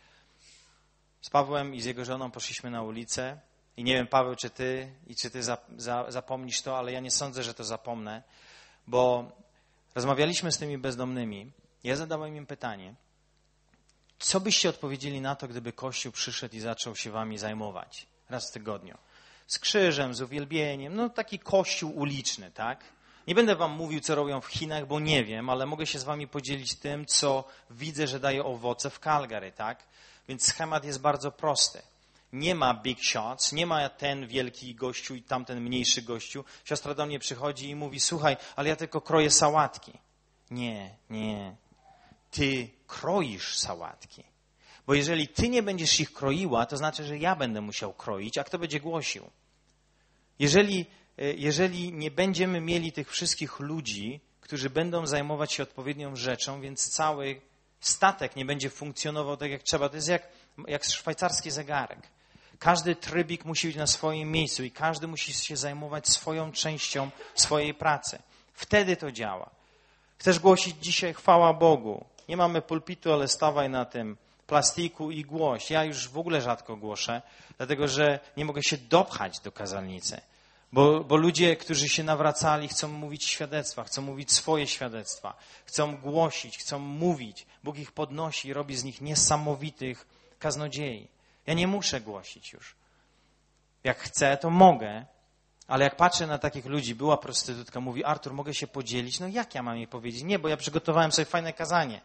Z Pawłem i z jego żoną poszliśmy na ulicę i nie wiem, Paweł, czy ty i czy ty za, za, zapomnisz to, ale ja nie sądzę, że to zapomnę, bo rozmawialiśmy z tymi bezdomnymi. Ja zadałem im pytanie. Co byście odpowiedzieli na to, gdyby Kościół przyszedł i zaczął się wami zajmować raz w tygodniu? Z krzyżem, z uwielbieniem, no taki kościół uliczny, tak? Nie będę wam mówił, co robią w Chinach, bo nie wiem, ale mogę się z wami podzielić tym, co widzę, że daje owoce w Calgary, tak? Więc schemat jest bardzo prosty. Nie ma big shots, nie ma ten wielki gościu i tamten mniejszy gościu. Siostra do mnie przychodzi i mówi, słuchaj, ale ja tylko kroję sałatki. Nie, nie. Ty kroisz sałatki. Bo jeżeli ty nie będziesz ich kroiła, to znaczy, że ja będę musiał kroić, a kto będzie głosił? Jeżeli, jeżeli nie będziemy mieli tych wszystkich ludzi, którzy będą zajmować się odpowiednią rzeczą, więc cały statek nie będzie funkcjonował tak, jak trzeba. To jest jak, jak szwajcarski zegarek. Każdy trybik musi być na swoim miejscu i każdy musi się zajmować swoją częścią swojej pracy. Wtedy to działa. Chcesz głosić dzisiaj chwała Bogu. Nie mamy pulpitu, ale stawaj na tym plastiku i głoś. Ja już w ogóle rzadko głoszę, dlatego że nie mogę się dopchać do kazalnicy. Bo, bo ludzie, którzy się nawracali, chcą mówić świadectwa, chcą mówić swoje świadectwa, chcą głosić, chcą mówić. Bóg ich podnosi i robi z nich niesamowitych kaznodziei. Ja nie muszę głosić już. Jak chcę, to mogę, ale jak patrzę na takich ludzi, była prostytutka, mówi, Artur, mogę się podzielić? No jak ja mam jej powiedzieć? Nie, bo ja przygotowałem sobie fajne kazanie.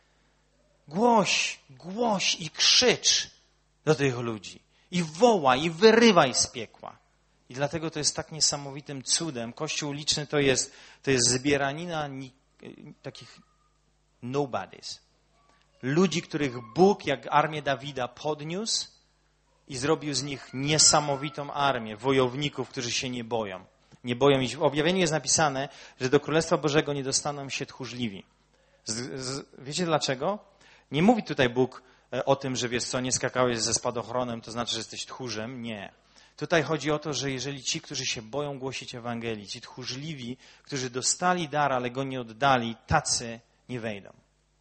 Głoś, głoś i krzycz do tych ludzi. I wołaj, i wyrywaj z piekła. I dlatego to jest tak niesamowitym cudem. Kościół uliczny to jest, to jest zbieranina ni, takich nobodies. Ludzi, których Bóg, jak armię Dawida, podniósł i zrobił z nich niesamowitą armię wojowników, którzy się nie boją. Nie boją iść. W objawieniu jest napisane, że do Królestwa Bożego nie dostaną się tchórzliwi. Z, z, wiecie dlaczego? Nie mówi tutaj Bóg o tym, że wiesz co, nie skakałeś ze spadochronem, to znaczy, że jesteś tchórzem. Nie. Tutaj chodzi o to, że jeżeli ci, którzy się boją głosić Ewangelii, ci tchórzliwi, którzy dostali dar, ale go nie oddali, tacy nie wejdą.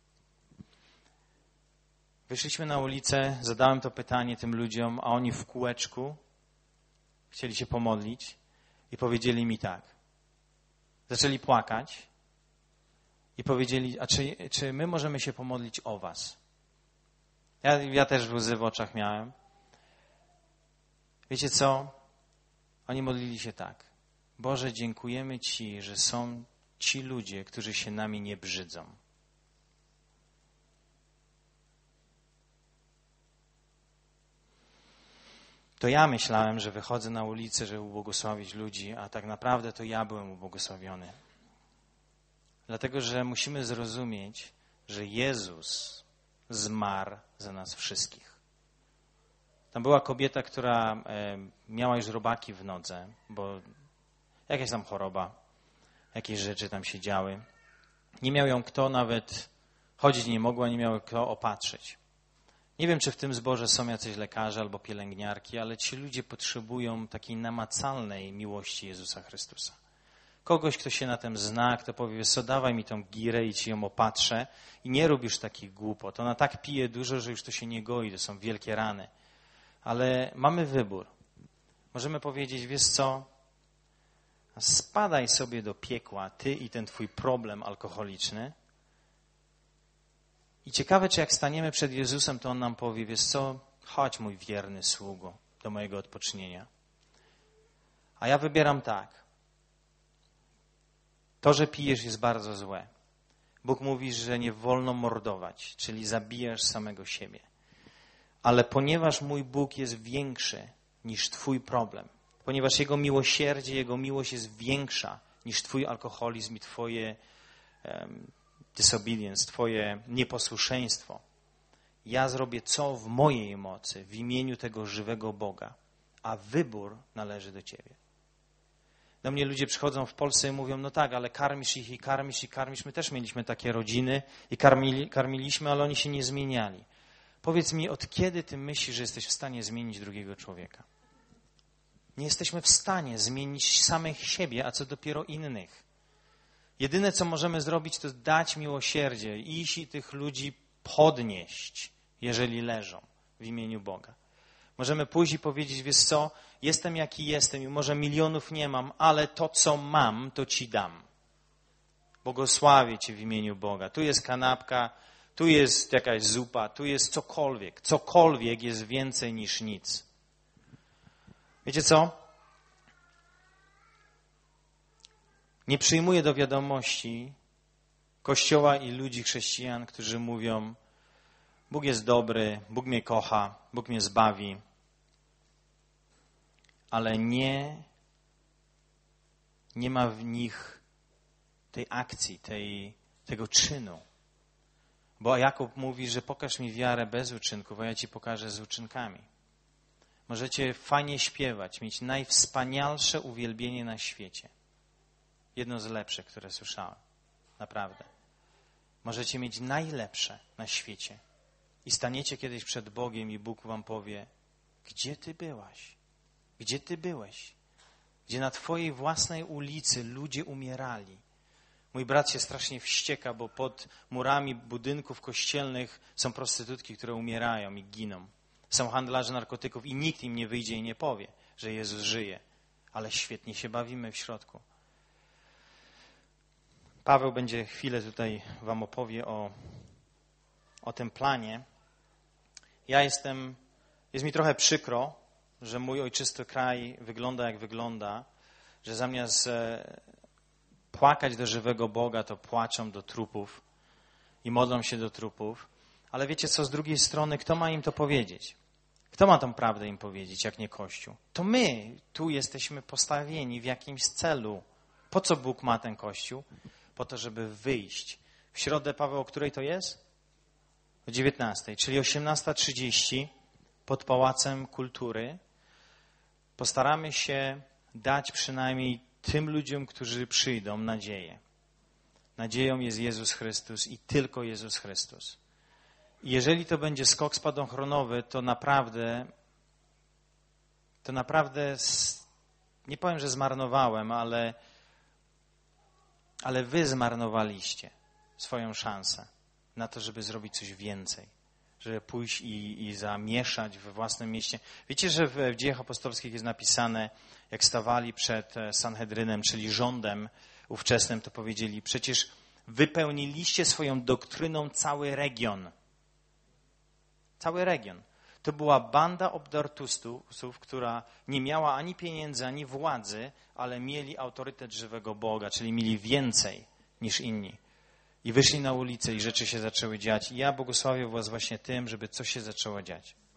Wyszliśmy na ulicę, zadałem to pytanie tym ludziom, a oni w kółeczku chcieli się pomodlić i powiedzieli mi tak. Zaczęli płakać i powiedzieli, a czy, czy my możemy się pomodlić o was? Ja, ja też łzy w oczach miałem. Wiecie co? Oni modlili się tak. Boże, dziękujemy Ci, że są ci ludzie, którzy się nami nie brzydzą. To ja myślałem, że wychodzę na ulicę, żeby ubłogosławić ludzi, a tak naprawdę to ja byłem ubłogosławiony. Dlatego, że musimy zrozumieć, że Jezus zmarł za nas wszystkich. Tam była kobieta, która miała już robaki w nodze, bo jakaś tam choroba, jakieś rzeczy tam się działy. Nie miał ją kto nawet, chodzić nie mogła, nie miał kto opatrzyć. Nie wiem, czy w tym zborze są jacyś lekarze albo pielęgniarki, ale ci ludzie potrzebują takiej namacalnej miłości Jezusa Chrystusa. Kogoś, kto się na tym zna, kto powie, co dawaj mi tą girę i ci ją opatrzę i nie rób już takich głupot. Ona tak pije dużo, że już to się nie goi, to są wielkie rany. Ale mamy wybór. Możemy powiedzieć, wiesz co, spadaj sobie do piekła, ty i ten twój problem alkoholiczny. I ciekawe, czy jak staniemy przed Jezusem, to On nam powie, wiesz co, chodź mój wierny sługo do mojego odpocznienia. A ja wybieram tak. To, że pijesz, jest bardzo złe. Bóg mówi, że nie wolno mordować, czyli zabijasz samego siebie. Ale ponieważ mój Bóg jest większy niż twój problem, ponieważ Jego miłosierdzie, Jego miłość jest większa niż twój alkoholizm i twoje um, disobedience, twoje nieposłuszeństwo, ja zrobię co w mojej mocy w imieniu tego żywego Boga, a wybór należy do ciebie. Do mnie ludzie przychodzą w Polsce i mówią, no tak, ale karmisz ich i karmisz i karmisz. My też mieliśmy takie rodziny i karmili, karmiliśmy, ale oni się nie zmieniali. Powiedz mi, od kiedy ty myślisz, że jesteś w stanie zmienić drugiego człowieka? Nie jesteśmy w stanie zmienić samych siebie, a co dopiero innych. Jedyne, co możemy zrobić, to dać miłosierdzie, iść i tych ludzi podnieść, jeżeli leżą w imieniu Boga. Możemy pójść i powiedzieć, wiesz co, jestem jaki jestem i może milionów nie mam, ale to, co mam, to ci dam. Błogosławię cię w imieniu Boga. Tu jest kanapka, tu jest jakaś zupa, tu jest cokolwiek. Cokolwiek jest więcej niż nic. Wiecie co? Nie przyjmuję do wiadomości Kościoła i ludzi chrześcijan, którzy mówią, Bóg jest dobry, Bóg mnie kocha, Bóg mnie zbawi, ale nie, nie ma w nich tej akcji, tej, tego czynu. Bo Jakub mówi, że pokaż mi wiarę bez uczynków, a ja ci pokażę z uczynkami. Możecie fajnie śpiewać, mieć najwspanialsze uwielbienie na świecie. Jedno z lepszych, które słyszałem. Naprawdę. Możecie mieć najlepsze na świecie. I staniecie kiedyś przed Bogiem i Bóg wam powie, gdzie ty byłaś? Gdzie ty byłeś? Gdzie na twojej własnej ulicy ludzie umierali. Mój brat się strasznie wścieka, bo pod murami budynków kościelnych są prostytutki, które umierają i giną. Są handlarze narkotyków i nikt im nie wyjdzie i nie powie, że Jezus żyje. Ale świetnie się bawimy w środku. Paweł będzie chwilę tutaj wam opowie o, o tym planie. Ja jestem, jest mi trochę przykro, że mój ojczysty kraj wygląda jak wygląda, że zamiast płakać do żywego Boga, to płaczą do trupów i modlą się do trupów. Ale wiecie co, z drugiej strony, kto ma im to powiedzieć? Kto ma tą prawdę im powiedzieć, jak nie Kościół? To my tu jesteśmy postawieni w jakimś celu. Po co Bóg ma ten Kościół? Po to, żeby wyjść. W środę, Paweł, o której to jest? O dziewiętnastej, czyli osiemnasta trzydzieści pod Pałacem Kultury. Postaramy się dać przynajmniej tym ludziom, którzy przyjdą, nadzieję. Nadzieją jest Jezus Chrystus i tylko Jezus Chrystus. I jeżeli to będzie skok spadochronowy, to naprawdę, to naprawdę, nie powiem, że zmarnowałem, ale, ale wy zmarnowaliście swoją szansę na to, żeby zrobić coś więcej. Żeby pójść i, i zamieszać we własnym mieście. Wiecie, że w, w Dziejach Apostolskich jest napisane, jak stawali przed Sanhedrynem, czyli rządem ówczesnym, to powiedzieli, przecież wypełniliście swoją doktryną cały region. Cały region. To była banda obdartustów, która nie miała ani pieniędzy, ani władzy, ale mieli autorytet żywego Boga, czyli mieli więcej niż inni. I wyszli na ulicę i rzeczy się zaczęły dziać. I ja błogosławię was właśnie tym, żeby coś się zaczęło dziać.